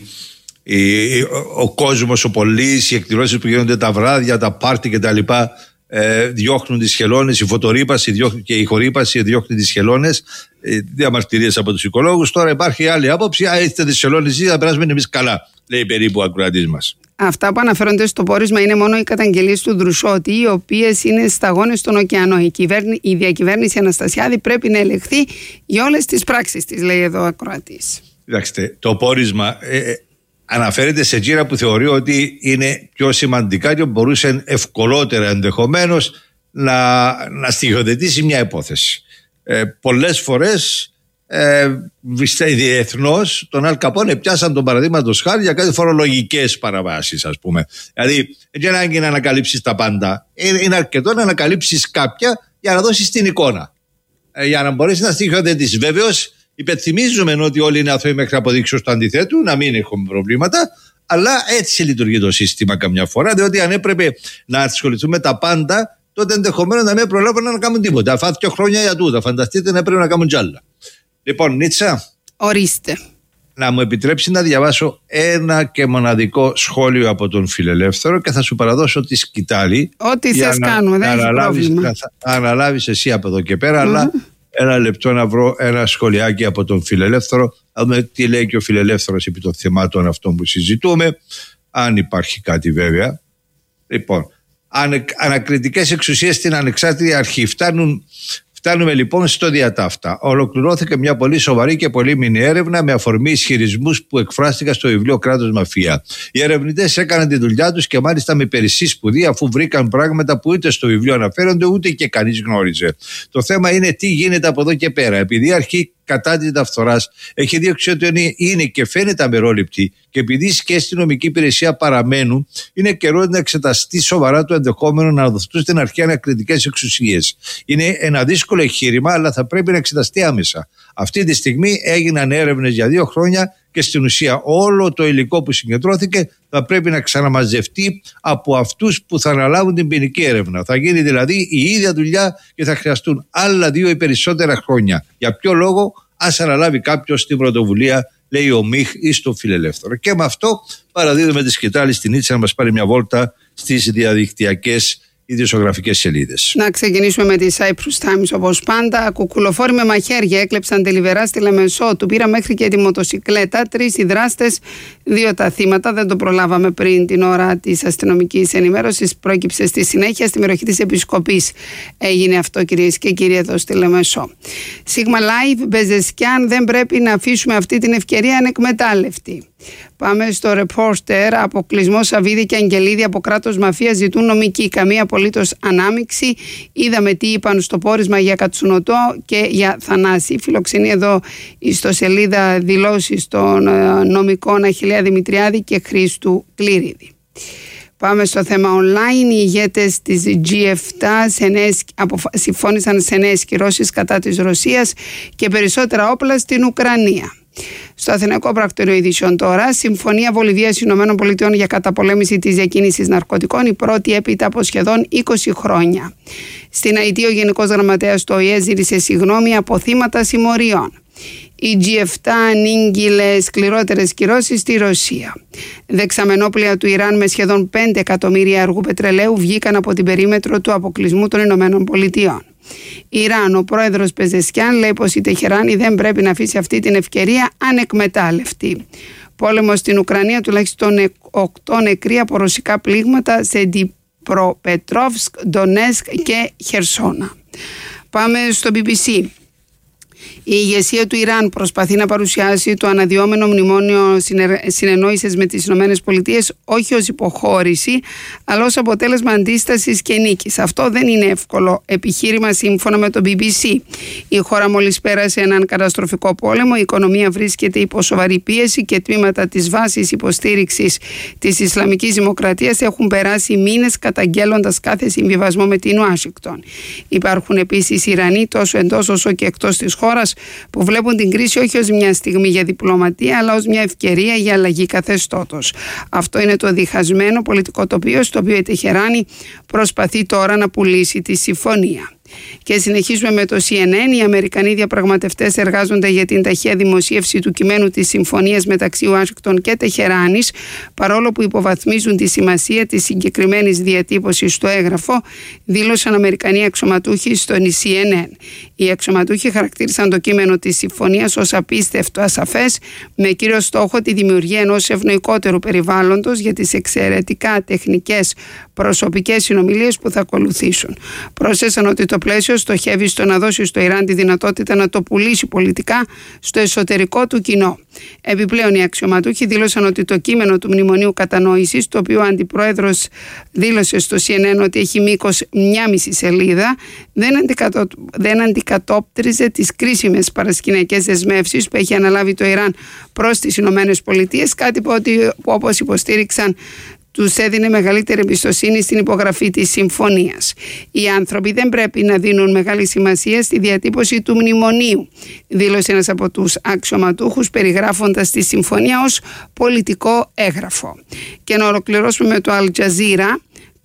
Speaker 15: η, ο, ο κόσμος, ο πολίτης, οι εκδηλώσεις που γίνονται τα βράδια, τα πάρτι κτλ. Ε, διώχνουν τις χελώνες, η φωτορύπαση διώχνουν, και η χορύπαση διώχνουν τις χελώνες. Ε, διαμαρτυρίες από τους οικολόγους. Τώρα υπάρχει άλλη άποψη. Α, είστε τις χελώνες, εσείς θα περάσουμε εμείς καλά, λέει περίπου ο ακροατής μας.
Speaker 16: Αυτά που αναφέρονται στο πόρισμα είναι μόνο οι καταγγελίες του Δρουσότη, οι οποίες είναι σταγόνες στον ωκεανό. Η, κυβέρνη, η διακυβέρνηση Αναστασιάδη πρέπει να ελεγχθεί για όλες τις πράξεις της, λέει εδώ ο ακροατής.
Speaker 15: Κοιτάξτε, το πόρισμα ε, αναφέρεται σε εκείνα που θεωρεί ότι είναι πιο σημαντικά και μπορούσε ευκολότερα ενδεχομένως να, να στοιχειοθετήσει μια υπόθεση. Ε, πολλές φορές Ε, διεθνώς τον Αλ Καπόνε πιάσαν τον παραδείγματος χάρη για κάτι φορολογικές παραβάσεις, ας πούμε. Δηλαδή δεν ανάγκη να ανακαλύψεις τα πάντα, είναι αρκετό να ανακαλύψεις κάποια για να δώσεις την εικόνα, ε, για να μπορέσεις να στοιχειοθετήσεις. Βέβαιως υπενθυμίζουμε ότι όλοι είναι αθώοι μέχρι αποδείξεως του αντιθέτου, να μην έχουμε προβλήματα, αλλά έτσι λειτουργεί το σύστημα καμιά φορά, διότι αν έπρεπε να ασχοληθούμε τα πάντα, τότε ενδεχομένως να μην προλάβουν να κάνουν τίποτα. Αφάθηκε χρόνια για τούτα. Φανταστείτε να πρέπει να κάνουν τζάλα. Λοιπόν, Νίτσα.
Speaker 16: Ορίστε.
Speaker 15: να μου επιτρέψει να διαβάσω ένα και μοναδικό σχόλιο από τον Φιλελεύθερο και θα σου παραδώσω τη σκητάλη.
Speaker 16: Ό,τι θες να, κάνουμε, δεν έχει πρόβλημα.
Speaker 15: Να αναλάβεις εσύ από εδώ και πέρα, mm-hmm. αλλά ένα λεπτό να βρω ένα σχολιάκι από τον Φιλελεύθερο, να δούμε τι λέει και ο Φιλελεύθερος επί των θεμάτων αυτών που συζητούμε, αν υπάρχει κάτι βέβαια. Λοιπόν, ανακριτικές εξουσίες στην ανεξάρτητη αρχή. Φτάνουν, φτάνουμε λοιπόν στο διατάφτα. Ολοκληρώθηκε μια πολύ σοβαρή και πολύμηνη έρευνα με αφορμή ισχυρισμούς που εκφράστηκαν στο βιβλίο Κράτος Μαφία. Οι ερευνητές έκαναν τη δουλειά τους και μάλιστα με περισσή σπουδή, αφού βρήκαν πράγματα που ούτε στο βιβλίο αναφέρονται ούτε και κανείς γνώριζε. Το θέμα είναι τι γίνεται από εδώ και πέρα. Επειδή η αρχή κατά τη διαφθοράς έχει δείξει ότι είναι και φαίνεται αμερόληπτη και επειδή και η αστυνομική υπηρεσία παραμένουν, είναι καιρό να εξεταστεί σοβαρά το ενδεχόμενο να δοθούν στην αρχή ανακριτικές εξουσίες. Είναι ένα δύσκολο εγχείρημα, αλλά θα πρέπει να εξεταστεί άμεσα. Αυτή τη στιγμή έγιναν έρευνες για δύο χρόνια και στην ουσία όλο το υλικό που συγκεντρώθηκε θα πρέπει να ξαναμαζευτεί από αυτούς που θα αναλάβουν την ποινική έρευνα. Θα γίνει δηλαδή η ίδια δουλειά και θα χρειαστούν άλλα δύο ή περισσότερα χρόνια. Για ποιο λόγο? Ας αναλάβει κάποιος την πρωτοβουλία, λέει ο Μιχ ή στο Φιλελεύθερο. Και με αυτό παραδίδουμε τη σκητάλη στην Ίτσα να μας πάρει μια βόλτα στις διαδικτυακές ειδησιογραφικές σελίδες.
Speaker 16: Να ξεκινήσουμε με τη Cyprus Times όπως πάντα. Κουκουλοφόροι με μαχαίρια έκλεψαν τελιβερά στη Λεμεσό. Του πήρα μέχρι και τη μοτοσικλέτα. Τρεις οι δράστες, δύο τα θύματα. Δεν το προλάβαμε πριν την ώρα της αστυνομικής ενημέρωσης. Πρόκειψε στη συνέχεια στη μεροχή της Επισκοπής. Έγινε αυτό, κυρίες και κύριοι, εδώ στη Λεμεσό. Sigma Live, Μπεζεσκιάν, δεν πρέπει να αφήσουμε αυτή την ευκαιρία ανεκμετάλλευτη. Πάμε στο ρεπόρτερ. Αποκλεισμό Σαββίδη και Αγγελίδη από κράτος μαφία ζητούν νομική. Καμία απολύτως ανάμειξη. Είδαμε τι είπαν στο πόρισμα για Κατσουνοτό και για Θανάση. Φιλοξενεί εδώ στο σελίδα δηλώσεις των νομικών Αχιλλέα Δημητριάδη και Χρήστου Κλήριδη. Πάμε στο θέμα online. Οι ηγέτες της τζι επτά συμφώνησαν σε νέες κυρώσεις κατά της Ρωσίας και περισσότερα όπλα στην Ουκρανία. Στο Αθηναϊκό Πρακτορείο Ειδήσεων τώρα, Συμφωνία Βολιβίας Ηνωμένων Πολιτειών για καταπολέμηση της διακίνησης ναρκωτικών, η πρώτη έπειτα από σχεδόν είκοσι χρόνια. Στην Αϊτή, ο Γενικός Γραμματέας του Ο Η Ε ζήτησε συγγνώμη από θύματα συμμοριών. Η τζι επτά ανήγγειλε σκληρότερες κυρώσεις στη Ρωσία. Δεξαμενόπλια του Ιράν με σχεδόν πέντε εκατομμύρια αργού πετρελαίου βγήκαν από την περίμετρο του αποκλεισμού των Ηνωμένων Πολιτειών. Ιράν, ο πρόεδρος Πεζεσκιάν λέει πως η Τεχεράνη δεν πρέπει να αφήσει αυτή την ευκαιρία ανεκμετάλλευτη. Πόλεμος στην Ουκρανία, τουλάχιστον οκτώ νεκροί από ρωσικά πλήγματα σε Ντνιπροπετρόβσκ, Ντονέσκ και Χερσόνα. Πάμε στο μπι μπι σι. Η ηγεσία του Ιράν προσπαθεί να παρουσιάσει το αναδυόμενο μνημόνιο συνεννόησης με τις ΗΠΑ όχι ως υποχώρηση, αλλά ως αποτέλεσμα αντίστασης και νίκης. Αυτό δεν είναι εύκολο επιχείρημα σύμφωνα με το μπι μπι σι. Η χώρα μόλις πέρασε έναν καταστροφικό πόλεμο, η οικονομία βρίσκεται υπό σοβαρή πίεση και τμήματα της βάσης υποστήριξης της Ισλαμικής Δημοκρατίας έχουν περάσει μήνες καταγγέλλοντας κάθε συμβιβασμό με την Ουάσιγκτον. Υπάρχουν επίσης Ιρανοί τόσο εντός όσο και εκτός της χώρας που βλέπουν την κρίση όχι ως μια στιγμή για διπλωματία, αλλά ως μια ευκαιρία για αλλαγή καθεστώτος. Αυτό είναι το διχασμένο πολιτικό τοπίο στο οποίο η Τεχεράνη προσπαθεί τώρα να πουλήσει τη συμφωνία. Και συνεχίζουμε με το σι εν εν. Οι Αμερικανοί διαπραγματευτές εργάζονται για την ταχεία δημοσίευση του κειμένου της συμφωνίας μεταξύ Ουάσιγκτον και Τεχεράνης, παρόλο που υποβαθμίζουν τη σημασία της συγκεκριμένης διατύπωσης στο έγγραφο, δήλωσαν Αμερικανοί αξιωματούχοι στον σι εν εν. Οι αξιωματούχοι χαρακτήρισαν το κείμενο της συμφωνίας ως απίστευτο ασαφές, με κύριο στόχο τη δημιουργία ενός ευνοϊκότερου περιβάλλοντος για τις εξαιρετικά τεχνικές προσωπικές συνομιλίες που θα ακολουθήσουν. Πρόσθεσαν ότι το πλαίσιο στοχεύει στο να δώσει στο Ιράν τη δυνατότητα να το πουλήσει πολιτικά στο εσωτερικό του κοινό. Επιπλέον, οι αξιωματούχοι δήλωσαν ότι το κείμενο του Μνημονίου Κατανόησης, το οποίο ο αντιπρόεδρος δήλωσε στο σι εν εν ότι έχει μήκος μια μισή σελίδα, δεν, αντικατο... δεν αντικατόπτριζε τις κρίσιμες παρασκηνιακές δεσμεύσεις που έχει αναλάβει το Ιράν προς τις Ηνωμένες Πολιτείες, κάτι που, ότι, που όπως υποστήριξαν τους έδινε μεγαλύτερη εμπιστοσύνη στην υπογραφή της συμφωνίας. Οι άνθρωποι δεν πρέπει να δίνουν μεγάλη σημασία στη διατύπωση του μνημονίου, δήλωσε ένας από τους αξιωματούχους περιγράφοντας τη συμφωνία ως πολιτικό έγγραφο. Και να ολοκληρώσουμε με το Al Jazeera.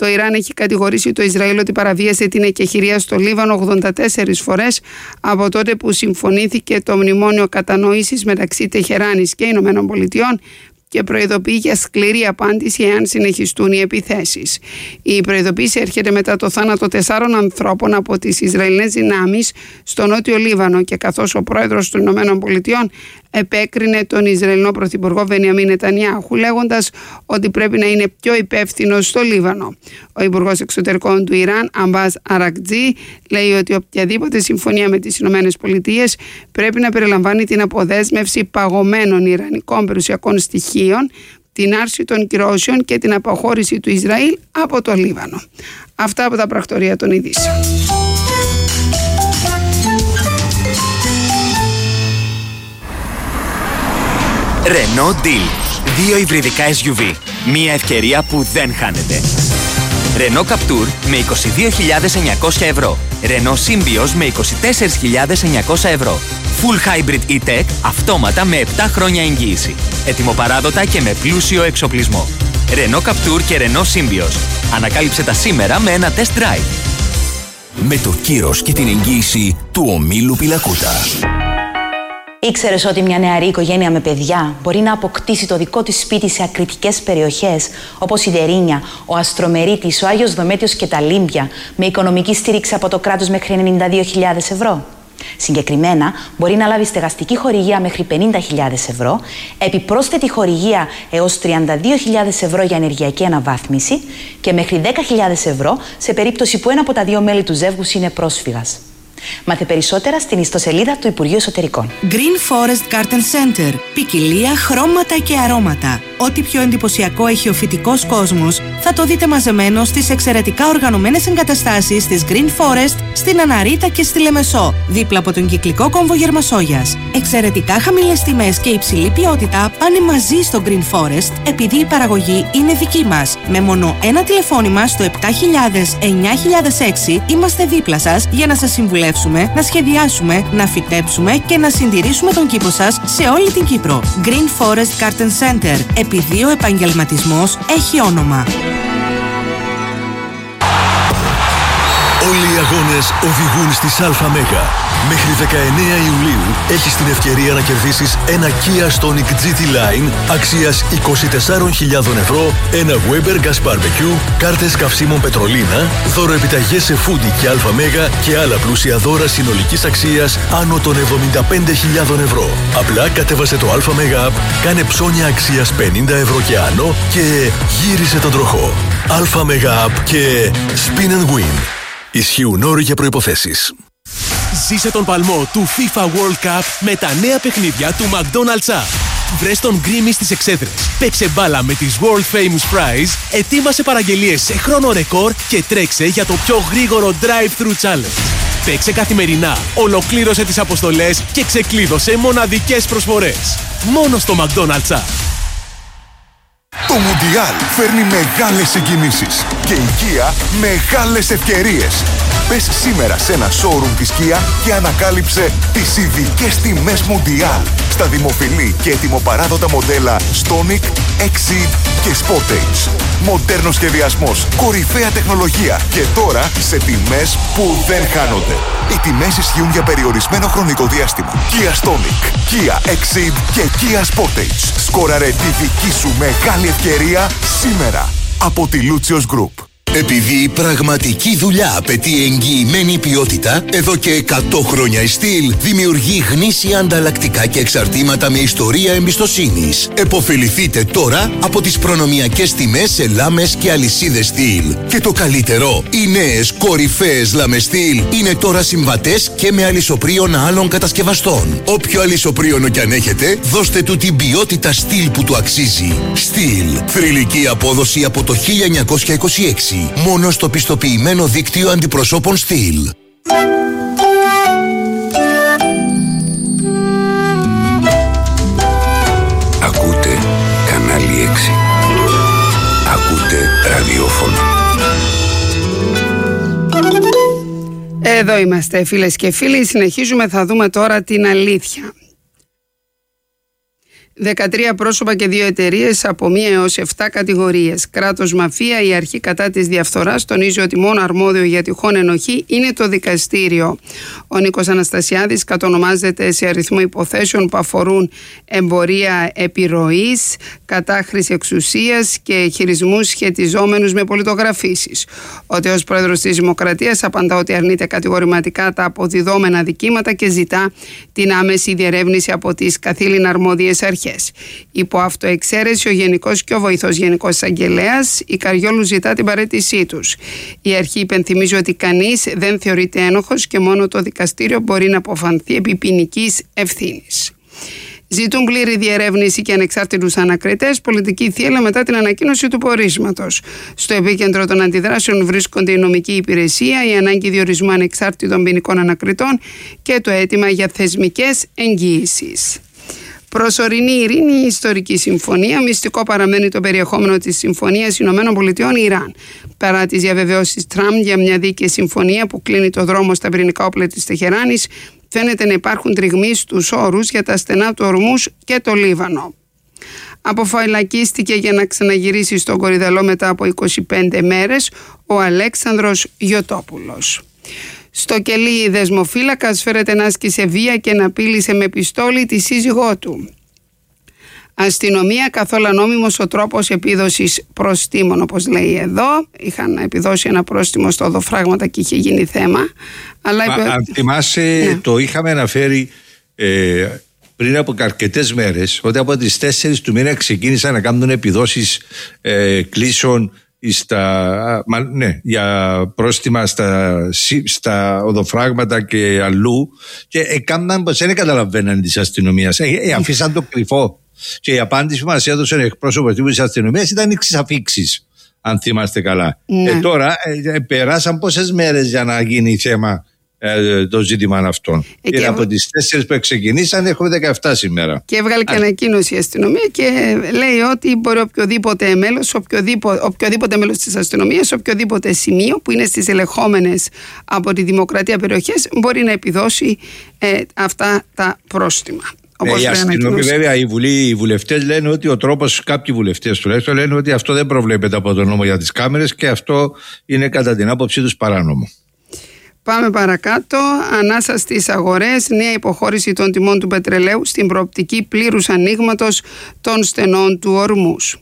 Speaker 16: Το Ιράν έχει κατηγορήσει το Ισραήλ ότι παραβίασε την εκεχηρία στο Λίβανο ογδόντα τέσσερις φορές από τότε που συμφωνήθηκε το μνημόνιο κατανόησης μεταξύ Τεχεράνης και Ηνωμένων Πολιτειών και προειδοποιεί για σκληρή απάντηση εάν συνεχιστούν οι επιθέσεις. Η προειδοποίηση έρχεται μετά το θάνατο τεσσάρων ανθρώπων από τις Ισραηλινές δυνάμεις στο Νότιο Λίβανο και καθώς ο πρόεδρος των Ηνωμένων Πολιτειών επέκρινε τον Ισραηλινό πρωθυπουργό Μπενιαμίν Νετανιάχου λέγοντας ότι πρέπει να είναι πιο υπεύθυνος στο Λίβανο. Ο Υπουργός Εξωτερικών του Ιράν, Αμπάζ Αρακτζή, λέει ότι οποιαδήποτε συμφωνία με τις Ηνωμένες Πολιτείες πρέπει να περιλαμβάνει την αποδέσμευση παγωμένων ιρανικών περιουσιακών στοιχείων, την άρση των κυρώσεων και την αποχώρηση του Ισραήλ από το Λίβανο. Αυτά από τα πρακτορία των ειδήσεων.
Speaker 1: Renault Deal. Δύο υβριδικά ες γιου βι. Μία ευκαιρία που δεν χάνεται. Renault Captur με είκοσι δύο χιλιάδες εννιακόσια ευρώ. Renault Symbioz με είκοσι τέσσερις χιλιάδες εννιακόσια ευρώ. Full Hybrid E-Tech αυτόματα με επτά χρόνια εγγύηση. Ετοιμοπαράδοτα και με πλούσιο εξοπλισμό. Renault Captur και Renault Symbioz. Ανακάλυψε τα σήμερα με ένα test drive.
Speaker 9: Με το κύρος και την εγγύηση του ομίλου Πιλακούτα.
Speaker 22: Ήξερες ότι μια νεαρή οικογένεια με παιδιά μπορεί να αποκτήσει το δικό της σπίτι σε ακριτικές περιοχές όπως η Δερίνια, ο Αστρομερίτης, ο Άγιος Δομέτιος και τα Λίμπια με οικονομική στήριξη από το κράτος μέχρι ενενήντα δύο χιλιάδες ευρώ. Συγκεκριμένα, μπορεί να λάβει στεγαστική χορηγία μέχρι πενήντα χιλιάδες ευρώ, επιπρόσθετη χορηγία έως τριάντα δύο χιλιάδες ευρώ για ενεργειακή αναβάθμιση και μέχρι δέκα χιλιάδες ευρώ σε περίπτωση που ένα από τα δύο μέλη του ζεύγους είναι πρόσφυγας. Μάθε περισσότερα στην ιστοσελίδα του Υπουργείου Εσωτερικών.
Speaker 23: Green Forest Garden Center. Ποικιλία, χρώματα και αρώματα. Ό,τι πιο εντυπωσιακό έχει ο φυτικός κόσμος θα το δείτε μαζεμένο στις εξαιρετικά οργανωμένες εγκαταστάσεις της Green Forest στην Αναρίτα και στη Λεμεσό, δίπλα από τον κυκλικό κόμβο Γερμασόγιας. Εξαιρετικά χαμηλές τιμές και υψηλή ποιότητα πάνε μαζί στο Green Forest επειδή η παραγωγή είναι δική μας. Με μόνο ένα τηλεφώνημα στο επτά χιλιάδες εννιά χιλιάδες έξι είμαστε δίπλα σας για να σας συμβουλεύσουμε, να σχεδιάσουμε, να φυτέψουμε και να συντηρήσουμε τον κήπο σας σε όλη την Κύπρο. Green Forest Garden Center. Επειδή ο επαγγελματισμός έχει όνομα.
Speaker 24: Όλοι οι αγώνες οδηγούν στις ΑΜΕΓΑ. Μέχρι δεκαεννέα Ιουλίου έχεις την ευκαιρία να κερδίσεις ένα Kia Stonic τζι τι Line αξίας είκοσι τεσσάρες χιλιάδες ευρώ, ένα Weber Gas Barbecue, κάρτες καυσίμων Πετρολίνα, δώροεπιταγές σε Foodie και ΑΜΕΓΑ και άλλα πλούσια δώρα συνολικής αξίας άνω των εβδομήντα πέντε χιλιάδες ευρώ. Απλά κατέβασε το ΑΜΕΓΑ App, κάνε ψώνια αξίας πενήντα ευρώ και άνω και γύρισε τον τροχό. ΑΜΕΓΑ App και Spin and Win. Ισχύουν όροι και προϋποθέσεις.
Speaker 13: Ζήσε τον παλμό του FIFA World Cup με τα νέα παιχνίδια του McDonald's App. Βρες τον Γκρίμι στις εξέδρες. Παίξε μπάλα με τις World Famous Prize, ετοίμασε παραγγελίες σε χρόνο ρεκόρ και τρέξε για το πιο γρήγορο Drive-Thru Challenge. Παίξε καθημερινά, ολοκλήρωσε τις αποστολές και ξεκλείδωσε μοναδικές προσφορές. Μόνο στο McDonald's App.
Speaker 11: Το Μουντιάλ φέρνει μεγάλες συγκινήσεις και η Kia μεγάλες ευκαιρίες. Πες σήμερα σε ένα showroom της Kia και ανακάλυψε τις ειδικές τιμές Μουντιάλ στα δημοφιλή και ετοιμοπαράδοτα μοντέλα Stonic, Exceed και Sportage. Μοντέρνος σχεδιασμός, κορυφαία τεχνολογία και τώρα σε τιμές που δεν χάνονται. Οι τιμές ισχύουν για περιορισμένο χρονικό διάστημα. Kia Stonic, Kia Exceed και Kia Sportage. Σκόραρε τη δική σου μεγάλη ευκαιρία σήμερα από τη Lucios Group.
Speaker 25: Επειδή η πραγματική δουλειά απαιτεί εγγυημένη ποιότητα, εδώ και εκατό χρόνια η Στυλ δημιουργεί γνήσια ανταλλακτικά και εξαρτήματα με ιστορία εμπιστοσύνης. Εποφεληθείτε τώρα από τις προνομιακές τιμές σε λάμες και αλυσίδες Στυλ. Και το καλύτερο, οι νέες κορυφαίες λάμες Στυλ είναι τώρα συμβατές και με αλυσοπρίωνα άλλων κατασκευαστών. Όποιο αλυσοπρίωνο κι αν έχετε, δώστε του την ποιότητα Στυλ που του αξίζει. Στυλ, θρυλική απόδοση από το χίλια εννιακόσια είκοσι έξι. Μόνο στο πιστοποιημένο δίκτυο αντιπροσώπων Στυλ.
Speaker 5: Ακούτε κανάλι έξι. Ακούτε ραδιόφωνο.
Speaker 16: Εδώ είμαστε φίλες και φίλοι, συνεχίζουμε, θα δούμε τώρα την αλήθεια. δεκατρία πρόσωπα και δύο εταιρείες από μία έως επτά κατηγορίες. Κράτος μαφία, η αρχή κατά της διαφθοράς τονίζει ότι μόνο αρμόδιο για τυχόν ενοχή είναι το δικαστήριο. Ο Νίκος Αναστασιάδης κατονομάζεται σε αριθμό υποθέσεων που αφορούν εμπορία επιρροής, κατάχρηση εξουσίας και χειρισμούς σχετιζόμενους με πολιτογραφήσεις. Ο τέος πρόεδρος της Δημοκρατίας απαντά ότι αρνείται κατηγορηματικά τα αποδιδόμενα δικήματα και ζητά την άμεση διερεύνηση από τις καθήλυνα αρμόδιες αρχές. Υπό αυτοεξαίρεση, ο Γενικός και ο Βοηθός Γενικός Εισαγγελέας, η Καριόλου ζητά την παραίτησή τους. Η αρχή υπενθυμίζει ότι κανείς δεν θεωρείται ένοχος και μόνο το δικαστήριο μπορεί να αποφανθεί επί ποινικής ευθύνης. Ζητούν πλήρη διερεύνηση και ανεξάρτητους ανακριτές πολιτική θύελλα μετά την ανακοίνωση του πορίσματος. Στο επίκεντρο των αντιδράσεων βρίσκονται η νομική υπηρεσία, η ανάγκη διορισμού ανεξάρτητων ποινικών ανακριτών και το αίτημα για θεσμικές εγγύησεις. Προσωρινή ειρήνη, η ιστορική συμφωνία. Μυστικό παραμένει το περιεχόμενο της συμφωνίας Ηνωμένων Πολιτειών Ιράν. Παρά τις διαβεβαιώσεις Τραμπ για μια δίκαιη συμφωνία που κλείνει το δρόμο στα πυρηνικά όπλα της Τεχεράνης, φαίνεται να υπάρχουν τριγμοί στους όρους για τα στενά του Ορμούς και το Λίβανο. Αποφυλακίστηκε για να ξαναγυρίσει στον Κορυδαλό μετά από είκοσι πέντε μέρες ο Αλέξανδρος Γιωτόπουλος. Στο κελί, δεσμοφύλακας φέρεται να άσκησε βία και να πήλησε με πιστόλι τη σύζυγό του. Αστυνομία, καθόλου ανόμιμος ο τρόπος επίδοσης προστίμων, όπως λέει εδώ. Είχαν επιδώσει ένα πρόστιμο στο οδοφράγματα και είχε γίνει θέμα. Αλλά
Speaker 15: Μα,
Speaker 16: είπε...
Speaker 15: Αν θυμάσαι, ναι. Το είχαμε αναφέρει ε, πριν από αρκετές μέρες, ότι από τις τέσσερις του μήνα ξεκίνησαν να κάνουν επιδόσεις ε, κλήσεων στα, μα, ναι, για πρόστιμα στα, στα οδοφράγματα και αλλού, και έκαναν πως δεν καταλαβαίναν της αστυνομίας, ε, ε, αφήσαν το κρυφό. Και η απάντηση που μας έδωσε ο εκπρόσωπος της αστυνομίας ήταν εξής αφήξεις, αν θυμάστε καλά. Ναι. Ε, τώρα ε, περάσαν πόσες μέρες για να γίνει θέμα ε, το ζήτημα αυτών. Ε, και από τις τέσσερις που ξεκινήσαν έχουμε δεκαεπτά σήμερα. Και έβγαλε και ανακοίνωση η αστυνομία και λέει ότι μπορεί οποιοδήποτε μέλος, οποιοδήποτε, οποιοδήποτε μέλος της αστυνομίας, οποιοδήποτε σημείο που είναι στις ελεγχόμενες από τη Δημοκρατία περιοχές μπορεί να επιδώσει ε, αυτά τα πρόστιμα. Ε, η αστυνομία, βέβαια, οι, βουλή, οι βουλευτές λένε ότι ο τρόπος, κάποιοι βουλευτές τουλάχιστον λένε ότι αυτό δεν προβλέπεται από τον νόμο για τις κάμερες και αυτό είναι κατά την άποψή τους παράνομο.
Speaker 16: Πάμε παρακάτω. Ανάσα στις αγορές, νέα υποχώρηση των τιμών του πετρελαίου στην προοπτική πλήρους ανοίγματος των στενών του Ορμούς.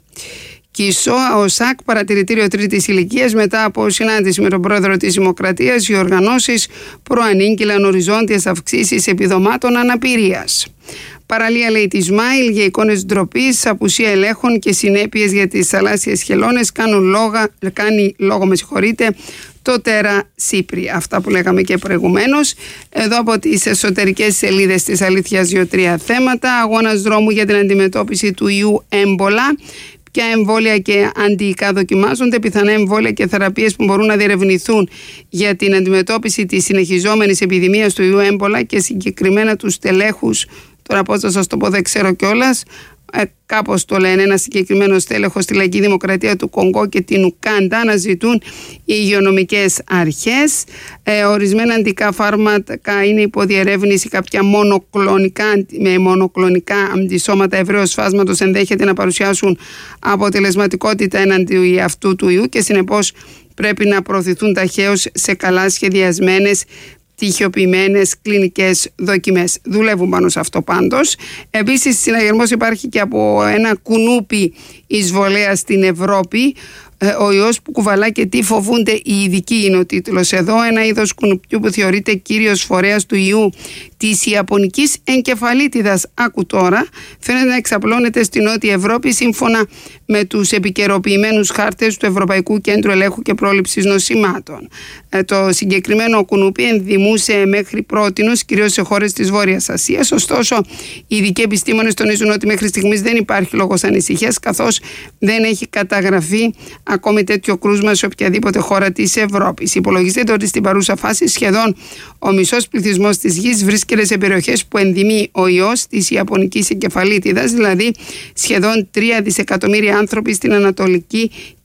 Speaker 16: Κισό, ΟΣΑΚ, παρατηρητήριο τρίτης ηλικίας. Μετά από συνάντηση με τον πρόεδρο της Δημοκρατίας, οι οργανώσεις προανήγγειλαν οριζόντιες αυξήσεις επιδομάτων αναπηρίας. Παραλία, λέει τη Σμάιλ, για εικόνες ντροπής, απουσία ελέγχων και συνέπειες για τις θαλάσσιες χελώνες κάνουν λόγα, κάνει λόγο με συγχωρείτε, το Τέρα Σύπρη. Αυτά που λέγαμε και προηγουμένως. Εδώ από τις εσωτερικές σελίδες της Αλήθειας δύο-τρία θέματα. Αγώνας δρόμου για την αντιμετώπιση του ιού έμπολα. Ποια εμβόλια και αντιϊκά δοκιμάζονται, πιθανά εμβόλια και θεραπείες που μπορούν να διερευνηθούν για την αντιμετώπιση της συνεχιζόμενης επιδημίας του ιού έμπολα και συγκεκριμένα τους τελέχους. Τώρα πώς θα σας το πω δεν ξέρω κιόλας. Ε, κάπως το λένε, ένα συγκεκριμένο στέλεχος στη Λαϊκή Δημοκρατία του Κονγκό και την Ουκάντα να ζητούν οι υγειονομικές αρχές. Ε, ορισμένα αντικά φάρμακα είναι υποδιερεύνηση, κάποια μονοκλονικά, με μονοκλονικά αντισώματα ευρέως φάσματος ενδέχεται να παρουσιάσουν αποτελεσματικότητα έναντι αυτού του ιού και συνεπώς πρέπει να προωθηθούν ταχαίως σε καλά σχεδιασμένες τυχιοποιημένες κλινικές δοκιμές. Δουλεύουν πάνω σε αυτό πάντως. Επίσης, συναγερμός υπάρχει και από ένα κουνούπι εισβολέα στην Ευρώπη. Ο ιός που κουβαλά και τι φοβούνται οι ειδικοί είναι ο τίτλος εδώ. Ένα είδος κουνουπιού που θεωρείται κύριος φορέας του ιού της Ιαπωνικής εγκεφαλίτιδας. Άκου τώρα, φαίνεται να εξαπλώνεται στην Νότια Ευρώπη σύμφωνα με τους επικαιροποιημένους χάρτες του Ευρωπαϊκού Κέντρου Ελέγχου και Πρόληψης Νοσημάτων. Ε, το συγκεκριμένο κουνούπι ενδημούσε μέχρι πρότινος κυρίως σε χώρες της Βόρειας Ασίας. Ωστόσο, οι ειδικοί επιστήμονες τονίζουν ότι μέχρι στιγμής δεν υπάρχει λόγος ανησυχίας, καθώς δεν έχει καταγραφεί ακόμη τέτοιο κρούσμα σε οποιαδήποτε χώρα της Ευρώπης. Υπολογίζεται ότι στην παρούσα φάση σχεδόν ο μισός πληθυσμός της γης βρίσκεται σε περιοχές που ενδημεί ο ιός της Ιαπωνικής εγκεφαλίτιδας, δηλαδή σχεδόν τρία δισεκατομμύρια άνθρωποι στην Ανατολική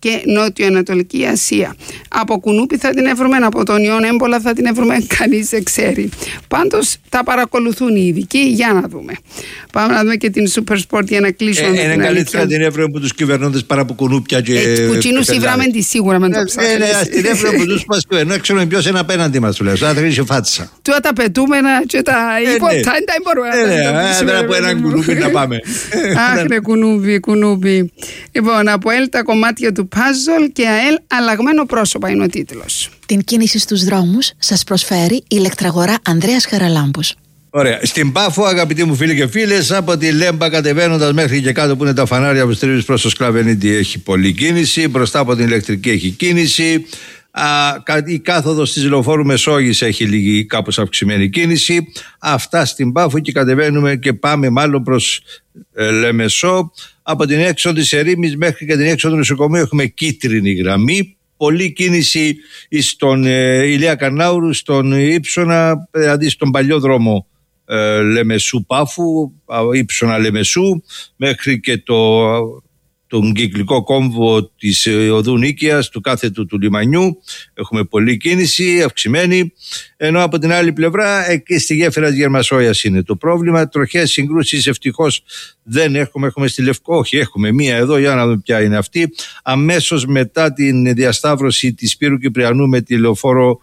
Speaker 16: και Νότιο-Ανατολική Ασία. Από κουνούπι θα την έβρουμε, από τον ιόν έμπολα θα την έβρουμε, κανείς δεν ξέρει. Πάντως τα παρακολουθούν οι ειδικοί, για να δούμε. Πάμε να δούμε και την Super Sport για να κλείσουμε.
Speaker 15: Ε, είναι καλύτερα την έβρουμε από τους κυβερνώντες παρά από κουνούπια και.
Speaker 16: Ε, που τσίνους ήβραμε τη σίγουρα με το ψάχνει.
Speaker 15: Ναι, ναι, την έβρουμε από τους πασκού, ενώ ξέρουμε ποιος είναι απέναντι μας, του λέω. Θα τρέχει φάτσα.
Speaker 16: Του τα πετούμενα και τα υποτά, δεν μπορούμε.
Speaker 15: Δεν από έναν κουνούπι να πάμε.
Speaker 16: Αχ, ρε κουνούπι, κουνούπι. Λοιπόν, από ΕΛ τα κομμάτια του πάζολ και ΑΕΛ αλλαγμένο πρόσωπα είναι ο τίτλος.
Speaker 17: Την κίνηση στους δρόμους σας προσφέρει η ηλεκτραγορά Ανδρέας Χαραλάμπους.
Speaker 15: Ωραία. Στην Πάφο, αγαπητοί μου φίλοι και φίλες, από τη Λέμπα κατεβαίνοντας μέχρι και κάτω που είναι τα φανάρια που στρίβεις προς το Σκλαβενίτη έχει πολλή κίνηση. Μπροστά από την ηλεκτρική έχει κίνηση. Α, η κάθοδος της Λεωφόρου Μεσόγειας έχει λίγη κάπως αυξημένη κίνηση. Αυτά στην Πάφο και κατεβαίνουμε και πάμε μάλλον προς ε, Λεμεσό. Από την έξοδο της Ερήμης μέχρι και την έξοδο του νοσοκομείου έχουμε κίτρινη γραμμή. Πολλή κίνηση στον ε, Ηλία Καρνάουρου, στον Ήψονα, δηλαδή στον παλιό δρόμο ε, Λεμεσού Πάφου, Ήψονα Λεμεσού, μέχρι και το, τον κυκλικό κόμβο της οδού Νίκαιας, του κάθετου του λιμανιού. Έχουμε πολλή κίνηση, αυξημένη. Ενώ από την άλλη πλευρά, εκεί στη γέφυρα της Γερμασόιας είναι το πρόβλημα. Τροχές συγκρούσεις ευτυχώς δεν έχουμε. Έχουμε στη Λευκό, όχι, έχουμε μία εδώ, για να δούμε ποια είναι αυτή. Αμέσως μετά την διασταύρωση της Σπύρου Κυπριανού με τη λεωφόρο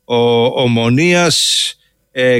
Speaker 15: Ομονίας, ε,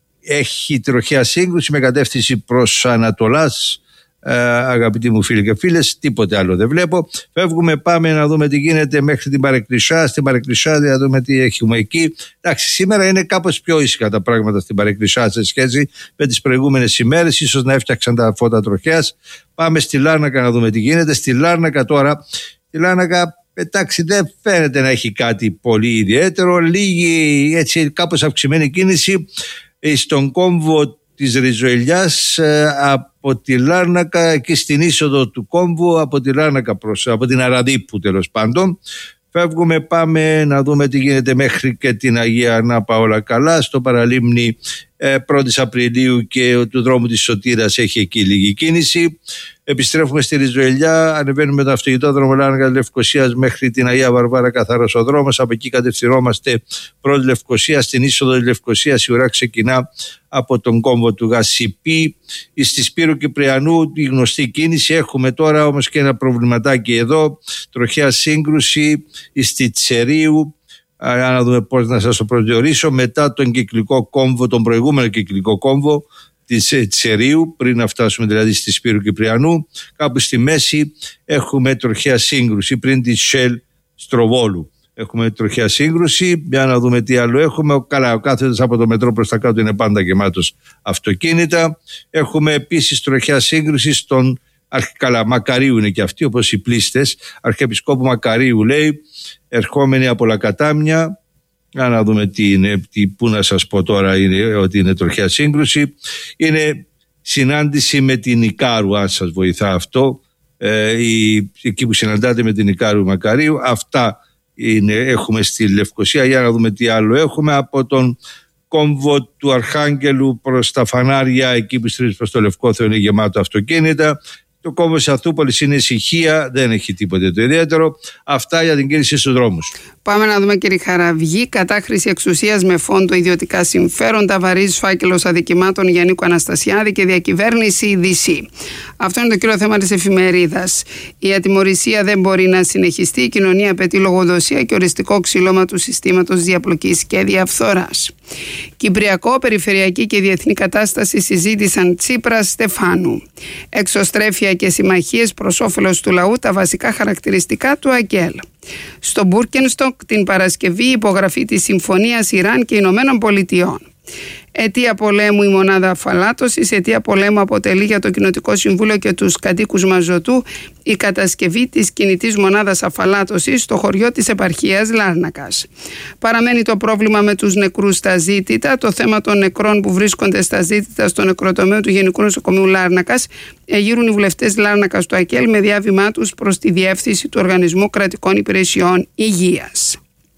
Speaker 15: έχει τροχαία σύγκρουση με κατεύθυνση προς Ανατολάς. Ε, αγαπητοί μου φίλοι και φίλες, τίποτε άλλο δεν βλέπω. Φεύγουμε, πάμε να δούμε τι γίνεται μέχρι την Παρεκκλησιά. Στην Παρεκκλησιά να δούμε τι έχουμε εκεί. Εντάξει, σήμερα είναι κάπως πιο ήσυχα τα πράγματα στην Παρεκκλησιά σε σχέση με τις προηγούμενες ημέρες. Ίσως να έφτιαξαν τα φώτα τροχέας. Πάμε στη Λάρνακα να δούμε τι γίνεται. Στη Λάρνακα τώρα, στη Λάρνακα, εντάξει, δεν φαίνεται να έχει κάτι πολύ ιδιαίτερο. Λίγη έτσι κάπως αυξημένη κίνηση στον κόμβο της Ριζοηλιάς, από τη Λάρνακα, εκεί στην είσοδο του κόμβου, από τη Λάρνακα προς, από την Αραδίπου τέλος πάντων. Φεύγουμε, πάμε να δούμε τι γίνεται μέχρι και την Αγία Ανάπα, όλα καλά. Στο παραλίμνη ε, πρώτη Απριλίου και του δρόμου της Σωτήρας έχει εκεί λίγη κίνηση. Επιστρέφουμε στη Ριζοηλιά, ανεβαίνουμε το αυτοκινητόδρομο Λάρνακα Λευκωσίας μέχρι την Αγία Βαρβάρα, καθαρός ο δρόμος. Από εκεί κατευθυνόμαστε προς Λευκωσία. Στην είσοδο της Λευκωσίας η ουρά ξεκινά από τον κόμβο του Γασιπί. Στη Σπύρου Κυπριανού η γνωστή κίνηση. Έχουμε τώρα όμως και ένα προβληματάκι εδώ, τροχαία σύγκρουση στη Τσερίου. Για να δούμε πώς να σας το προσδιορίσω. Μετά τον κυκλικό κόμβο, τον προηγούμενο κυκλικό κόμβο της Τσερίου, πριν να φτάσουμε δηλαδή στη Σπύρου Κυπριανού, κάπου στη μέση έχουμε τροχαία σύγκρουση πριν τη Shell Στροβόλου. Έχουμε τροχαία σύγκρουση. Για να δούμε τι άλλο έχουμε. Καλά, ο κάθετος από το μετρό προς τα κάτω είναι πάντα γεμάτος αυτοκίνητα. Έχουμε επίσης τροχαία σύγκρουση στον Καλά, Μακαρίου είναι και αυτοί, όπως οι πλήστες. Αρχιεπισκόπου Μακαρίου λέει, ερχόμενοι από Λακατάμια. Για να δούμε τι είναι, τι, πού να σας πω τώρα, είναι, ότι είναι τροχαία σύγκρουση. Είναι συνάντηση με την Ικάρου, αν σας βοηθά αυτό. Ε, η, εκεί που συναντάτε με την Ικάρου Μακαρίου. Αυτά είναι, έχουμε στη Λευκωσία. Για να δούμε τι άλλο έχουμε. Από τον κόμβο του Αρχάγγελου προς τα φανάρια, εκεί που στρίβεις προς το Λευκόθεο, είναι γεμάτο αυτοκίνητα. Το κόμβο της Αθούπολης είναι ησυχία, δεν έχει τίποτε το ιδιαίτερο. Αυτά για την κίνηση στους δρόμους.
Speaker 16: Πάμε να δούμε, κύριε Χαραυγή. Κατάχρηση εξουσίας με φόντο ιδιωτικά συμφέροντα, βαρύς φάκελος αδικημάτων για Νίκο Αναστασιάδη και διακυβέρνηση Δι Σι. Αυτό είναι το κύριο θέμα της εφημερίδας. Η ατιμωρησία δεν μπορεί να συνεχιστεί. Η κοινωνία απαιτεί λογοδοσία και οριστικό ξυλώμα του συστήματος διαπλοκής και διαφθοράς. Κυπριακό, περιφερειακή και διεθνή κατάσταση συζήτησαν Τσίπρας Στεφάνου. Εξωστρέφεια και συμμαχίες προς όφελος του λαού, τα βασικά χαρακτηριστικά του ΑΚΕΛ. Στο Μπούρκενστοκ την Παρασκευή υπογραφή της Συμφωνίας Ιράν και Ηνωμένων Πολιτειών. Αιτία πολέμου η μονάδα αφαλάτωσης. Αιτία πολέμου αποτελεί για το Κοινοτικό Συμβούλιο και τους κατοίκους Μαζωτού η κατασκευή της κινητής μονάδας αφαλάτωσης στο χωριό της επαρχίας Λάρνακας. Παραμένει το πρόβλημα με τους νεκρούς στα ζήτητα. Το θέμα των νεκρών που βρίσκονται στα ζήτητα στο νεκροτομείο του Γενικού Νοσοκομείου Λάρνακας εγείρουν οι βουλευτές Λάρνακας του ΑΚΕΛ με διάβημά τους προς τη διεύθυνση του Οργανισμού Κρατικών Υπηρεσιών Υγείας.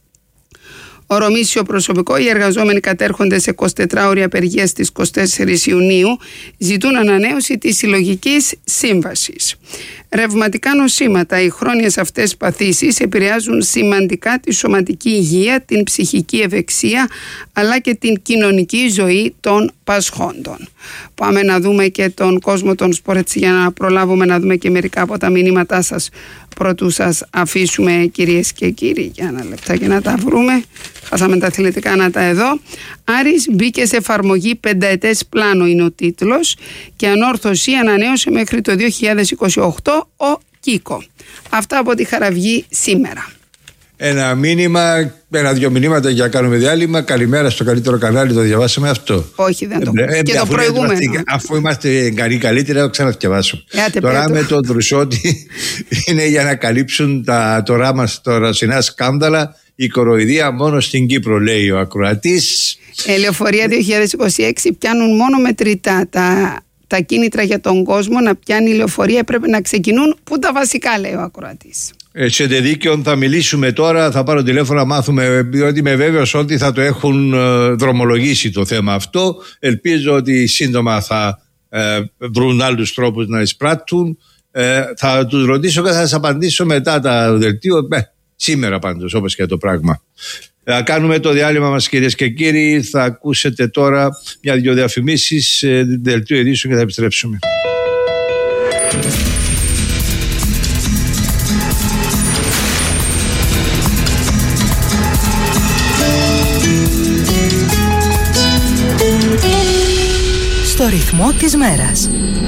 Speaker 16: Ορομήσιο προσωπικό, οι εργαζόμενοι κατέρχονται σε εικοσιτετράωρη απεργία στις είκοσι τέσσερις Ιουνίου, ζητούν ανανέωση της συλλογικής σύμβασης. Ρευματικά νοσήματα. Οι χρόνιες αυτές παθήσεις επηρεάζουν σημαντικά τη σωματική υγεία, την ψυχική ευεξία αλλά και την κοινωνική ζωή των πασχόντων. Πάμε να δούμε και τον κόσμο των σπορ έτσι για να προλάβουμε να δούμε και μερικά από τα μηνύματά σας πρωτού σας αφήσουμε, κυρίες και κύριοι. Για ένα λεπτάκι να τα βρούμε. Χάσαμε τα αθλητικά να τα εδώ. Άρης μπήκε σε εφαρμογή πενταετές πλάνο είναι ο τίτλος και ανόρθωση ανανέωσε μέχρι το δύο χιλιάδες είκοσι οκτώ ο Κίκο. Αυτά από τη Χαραυγή σήμερα.
Speaker 15: Ένα μήνυμα, ένα-δυο μηνύματα για να κάνουμε διάλειμμα. Καλημέρα στο καλύτερο κανάλι, το διαβάσαμε αυτό.
Speaker 16: Όχι, δεν το
Speaker 15: ε, ε,
Speaker 16: και
Speaker 15: αφού
Speaker 16: το προηγούμενο.
Speaker 15: Είμαστε, αφού είμαστε καλοί καλύτερα, το ξαναδιαβάσω. Τώρα με τον Τρουσότη είναι για να καλύψουν τα τώρα μας τώρα συνά σκάνδαλα. Η κοροϊδία μόνο στην Κύπρο, λέει ο ακροατής.
Speaker 16: Ε, λεωφορεία δύο χιλιάδες είκοσι έξι πιάνουν μόνο μετρητά. Τα, τα κίνητρα για τον κόσμο να πιάνει η λεωφορεία πρέπει να ξεκινούν που τα βασικά, λέει ο ακροατής.
Speaker 15: Σε δίκαιον θα μιλήσουμε τώρα, θα πάρω τηλέφωνο να μάθουμε, διότι είμαι βέβαιος ότι θα το έχουν δρομολογήσει το θέμα αυτό. Ελπίζω ότι σύντομα θα ε, βρουν άλλους τρόπους να εισπράττουν. Ε, θα τους ρωτήσω και θα σας απαντήσω μετά τα δελτίο. Ε, σήμερα πάντως, όπως και το πράγμα. Θα κάνουμε το διάλειμμα μας, κυρίες και κύριοι. Θα ακούσετε τώρα μια-δυο διαφημίσεις, ε, δελτίο ειδήσεων και θα επιστρέψουμε.
Speaker 23: Στο ρυθμό της μέρας.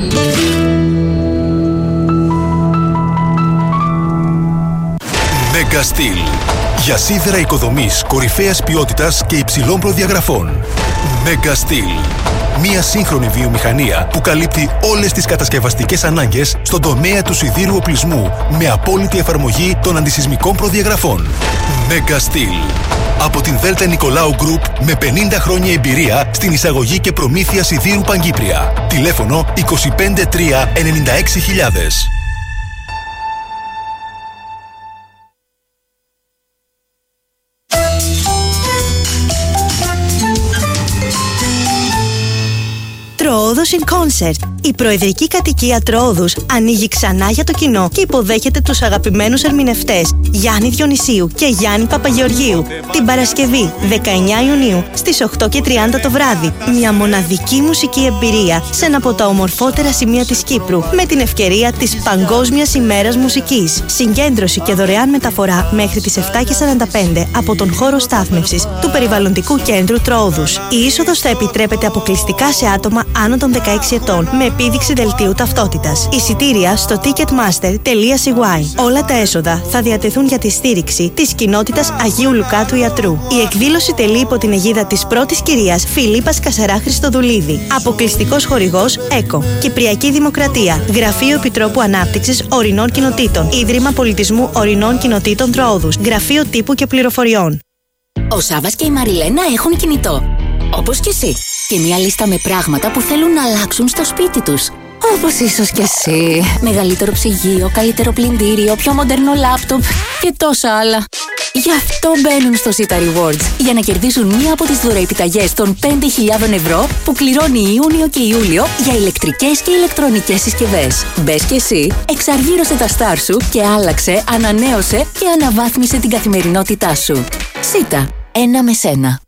Speaker 24: Mega Steel. Για σίδερα οικοδομής κορυφαίας ποιότητας και υψηλών προδιαγραφών. Mega Steel. Μια σύγχρονη βιομηχανία που καλύπτει όλες τις κατασκευαστικές ανάγκες στον τομέα του σιδήρου οπλισμού με απόλυτη εφαρμογή των αντισυσμικών προδιαγραφών. Mega Steel. Από την Δέλτα Νικολάου Group με πενήντα χρόνια εμπειρία στην εισαγωγή και προμήθεια σιδήρου Παγκύπρια. Τηλέφωνο είκοσι πέντε τρία ενενήντα έξι χιλιάδες.
Speaker 2: Τροόδος in Concert. Η προεδρική κατοικία Τροόδους ανοίγει ξανά για το κοινό και υποδέχεται τους αγαπημένους ερμηνευτές Γιάννη Διονυσίου και Γιάννη Παπαγεωργίου την Παρασκευή δεκαεννέα Ιουνίου στις οκτώ και τριάντα το βράδυ. Μια μοναδική μουσική εμπειρία σε ένα από τα ομορφότερα σημεία της Κύπρου με την ευκαιρία της Παγκόσμιας ημέρας μουσικής. Συγκέντρωση και δωρεάν μεταφορά μέχρι τις επτά και σαράντα πέντε από τον χώρο στάθμευσης του περιβαλλοντικού κέντρου Τροόδους. Η είσοδος θα επιτρέπεται αποκλειστικά σε άτομα άνω των δεκαέξι ετών με επίδειξη δελτίου ταυτότητας. Εισιτήρια στο ticketmaster τελεία c y. Όλα τα έσοδα θα διατεθούν για τη στήριξη της κοινότητας Αγίου Λουκά του Ιατρού. Η εκδήλωση τελεί υπό την αιγίδα της πρώτης κυρίας Φιλίππας Κασαρά Χριστοδουλίδη. Αποκλειστικός χορηγός ΕΚΟ. Κυπριακή Δημοκρατία. Γραφείο Επιτρόπου Ανάπτυξης Ορεινών Κοινοτήτων. Ίδρυμα Πολιτισμού Ορεινών Κοινοτήτων Τροόδους. Γραφείο Τύπου και Πληροφοριών.
Speaker 4: Ο Σάββας και η Μαριλένα έχουν κινητό. Όπως και εσύ. Και μια λίστα με πράγματα που θέλουν να αλλάξουν στο σπίτι τους. Όπως ίσως και εσύ. Μεγαλύτερο ψυγείο, καλύτερο πλυντήριο, πιο μοντέρνο λάπτοπ και τόσα άλλα. Γι' αυτό μπαίνουν στο Sita Rewards για να κερδίσουν μία από τις δωρεοεπιταγές των πέντε χιλιάδες ευρώ που κληρώνει Ιούνιο και Ιούλιο για ηλεκτρικές και ηλεκτρονικές συσκευές. Μπες και εσύ, εξαργύρωσε τα στάρ σου και άλλαξε, ανανέωσε και αναβάθμισε την καθημερινότητά σου. Sita, ένα με σένα.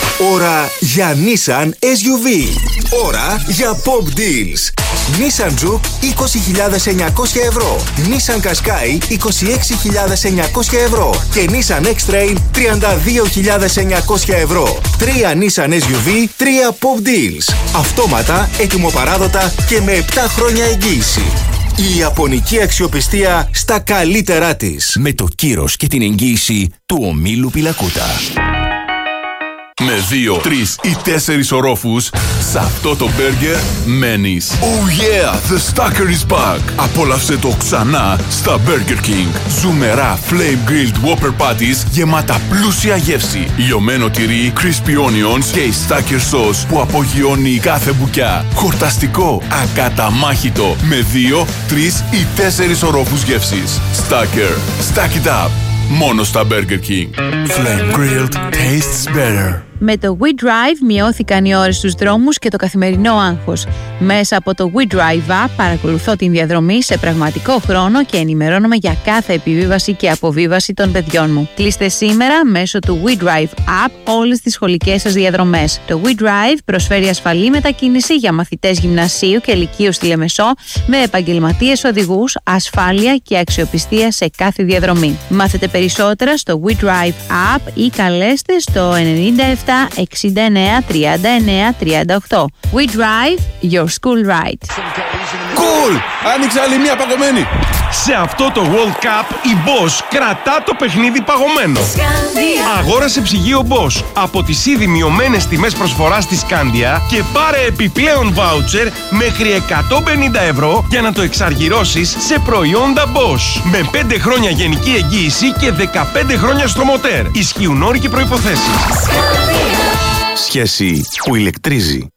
Speaker 3: Ώρα για Nissan ες γιου βι. Ώρα για Pop Deals. Nissan Juke είκοσι χιλιάδες εννιακόσια ευρώ. Nissan Qashqai είκοσι έξι χιλιάδες εννιακόσια ευρώ. Και Nissan X-Trail τριάντα δύο χιλιάδες εννιακόσια ευρώ. Τρία Nissan ες γιου βι, τρία Pop Deals. Αυτόματα, έτοιμοπαράδοτα και με επτά χρόνια εγγύηση. Η ιαπωνική αξιοπιστία στα καλύτερά της.
Speaker 25: Με το κύρος και την εγγύηση του ομίλου Πιλακούτα.
Speaker 6: Με δύο, τρεις ή τέσσερις ορόφους, σε αυτό το μπέργκερ μένεις. Oh yeah, the Stacker is back! Απόλαυσε το ξανά στα Burger King. Ζουμερά flame grilled Whopper patties γεμάτα πλούσια γεύση. Λιωμένο τυρί, crispy onions και η Stacker sauce που απογειώνει κάθε μπουκιά. Χορταστικό, ακαταμάχητο, με δύο, τρεις ή τέσσερις ορόφους γεύσης. Stacker, stack it up! Μόνο στα Burger King. Flame grilled tastes better.
Speaker 7: Με το WeDrive μειώθηκαν οι ώρες στους δρόμους και το καθημερινό άγχος. Μέσα από το WeDrive App παρακολουθώ την διαδρομή σε πραγματικό χρόνο και ενημερώνομαι για κάθε επιβίβαση και αποβίβαση των παιδιών μου. Κλείστε σήμερα μέσω του WeDrive App όλες τις σχολικές σας διαδρομές. Το WeDrive προσφέρει ασφαλή μετακίνηση για μαθητές γυμνασίου και λυκείου στη Λεμεσό με επαγγελματίες οδηγούς, ασφάλεια και αξιοπιστία σε κάθε διαδρομή. Μάθετε περισσότερα στο WeDrive App ή καλέστε στο ενενήντα επτά εξήντα εννέα τριάντα εννέα τριάντα οκτώ. WeDrive, your school ride.
Speaker 8: Cool! Άνοιξε άλλη μία παγωμένη. Σε αυτό το World Cup η Bosch κρατά το παιχνίδι παγωμένο. Αγόρασε ψυγείο Bosch από τις ήδη μειωμένες τιμές προσφοράς της Scandia και πάρε επιπλέον voucher μέχρι εκατόν πενήντα ευρώ για να το εξαργυρώσεις σε προϊόντα Bosch. Με πέντε χρόνια γενική εγγύηση και δεκαπέντε χρόνια στο μοτέρ. Ισχύουν όροι και προϋποθέσεις.
Speaker 10: Σχέση που ηλεκτρίζει.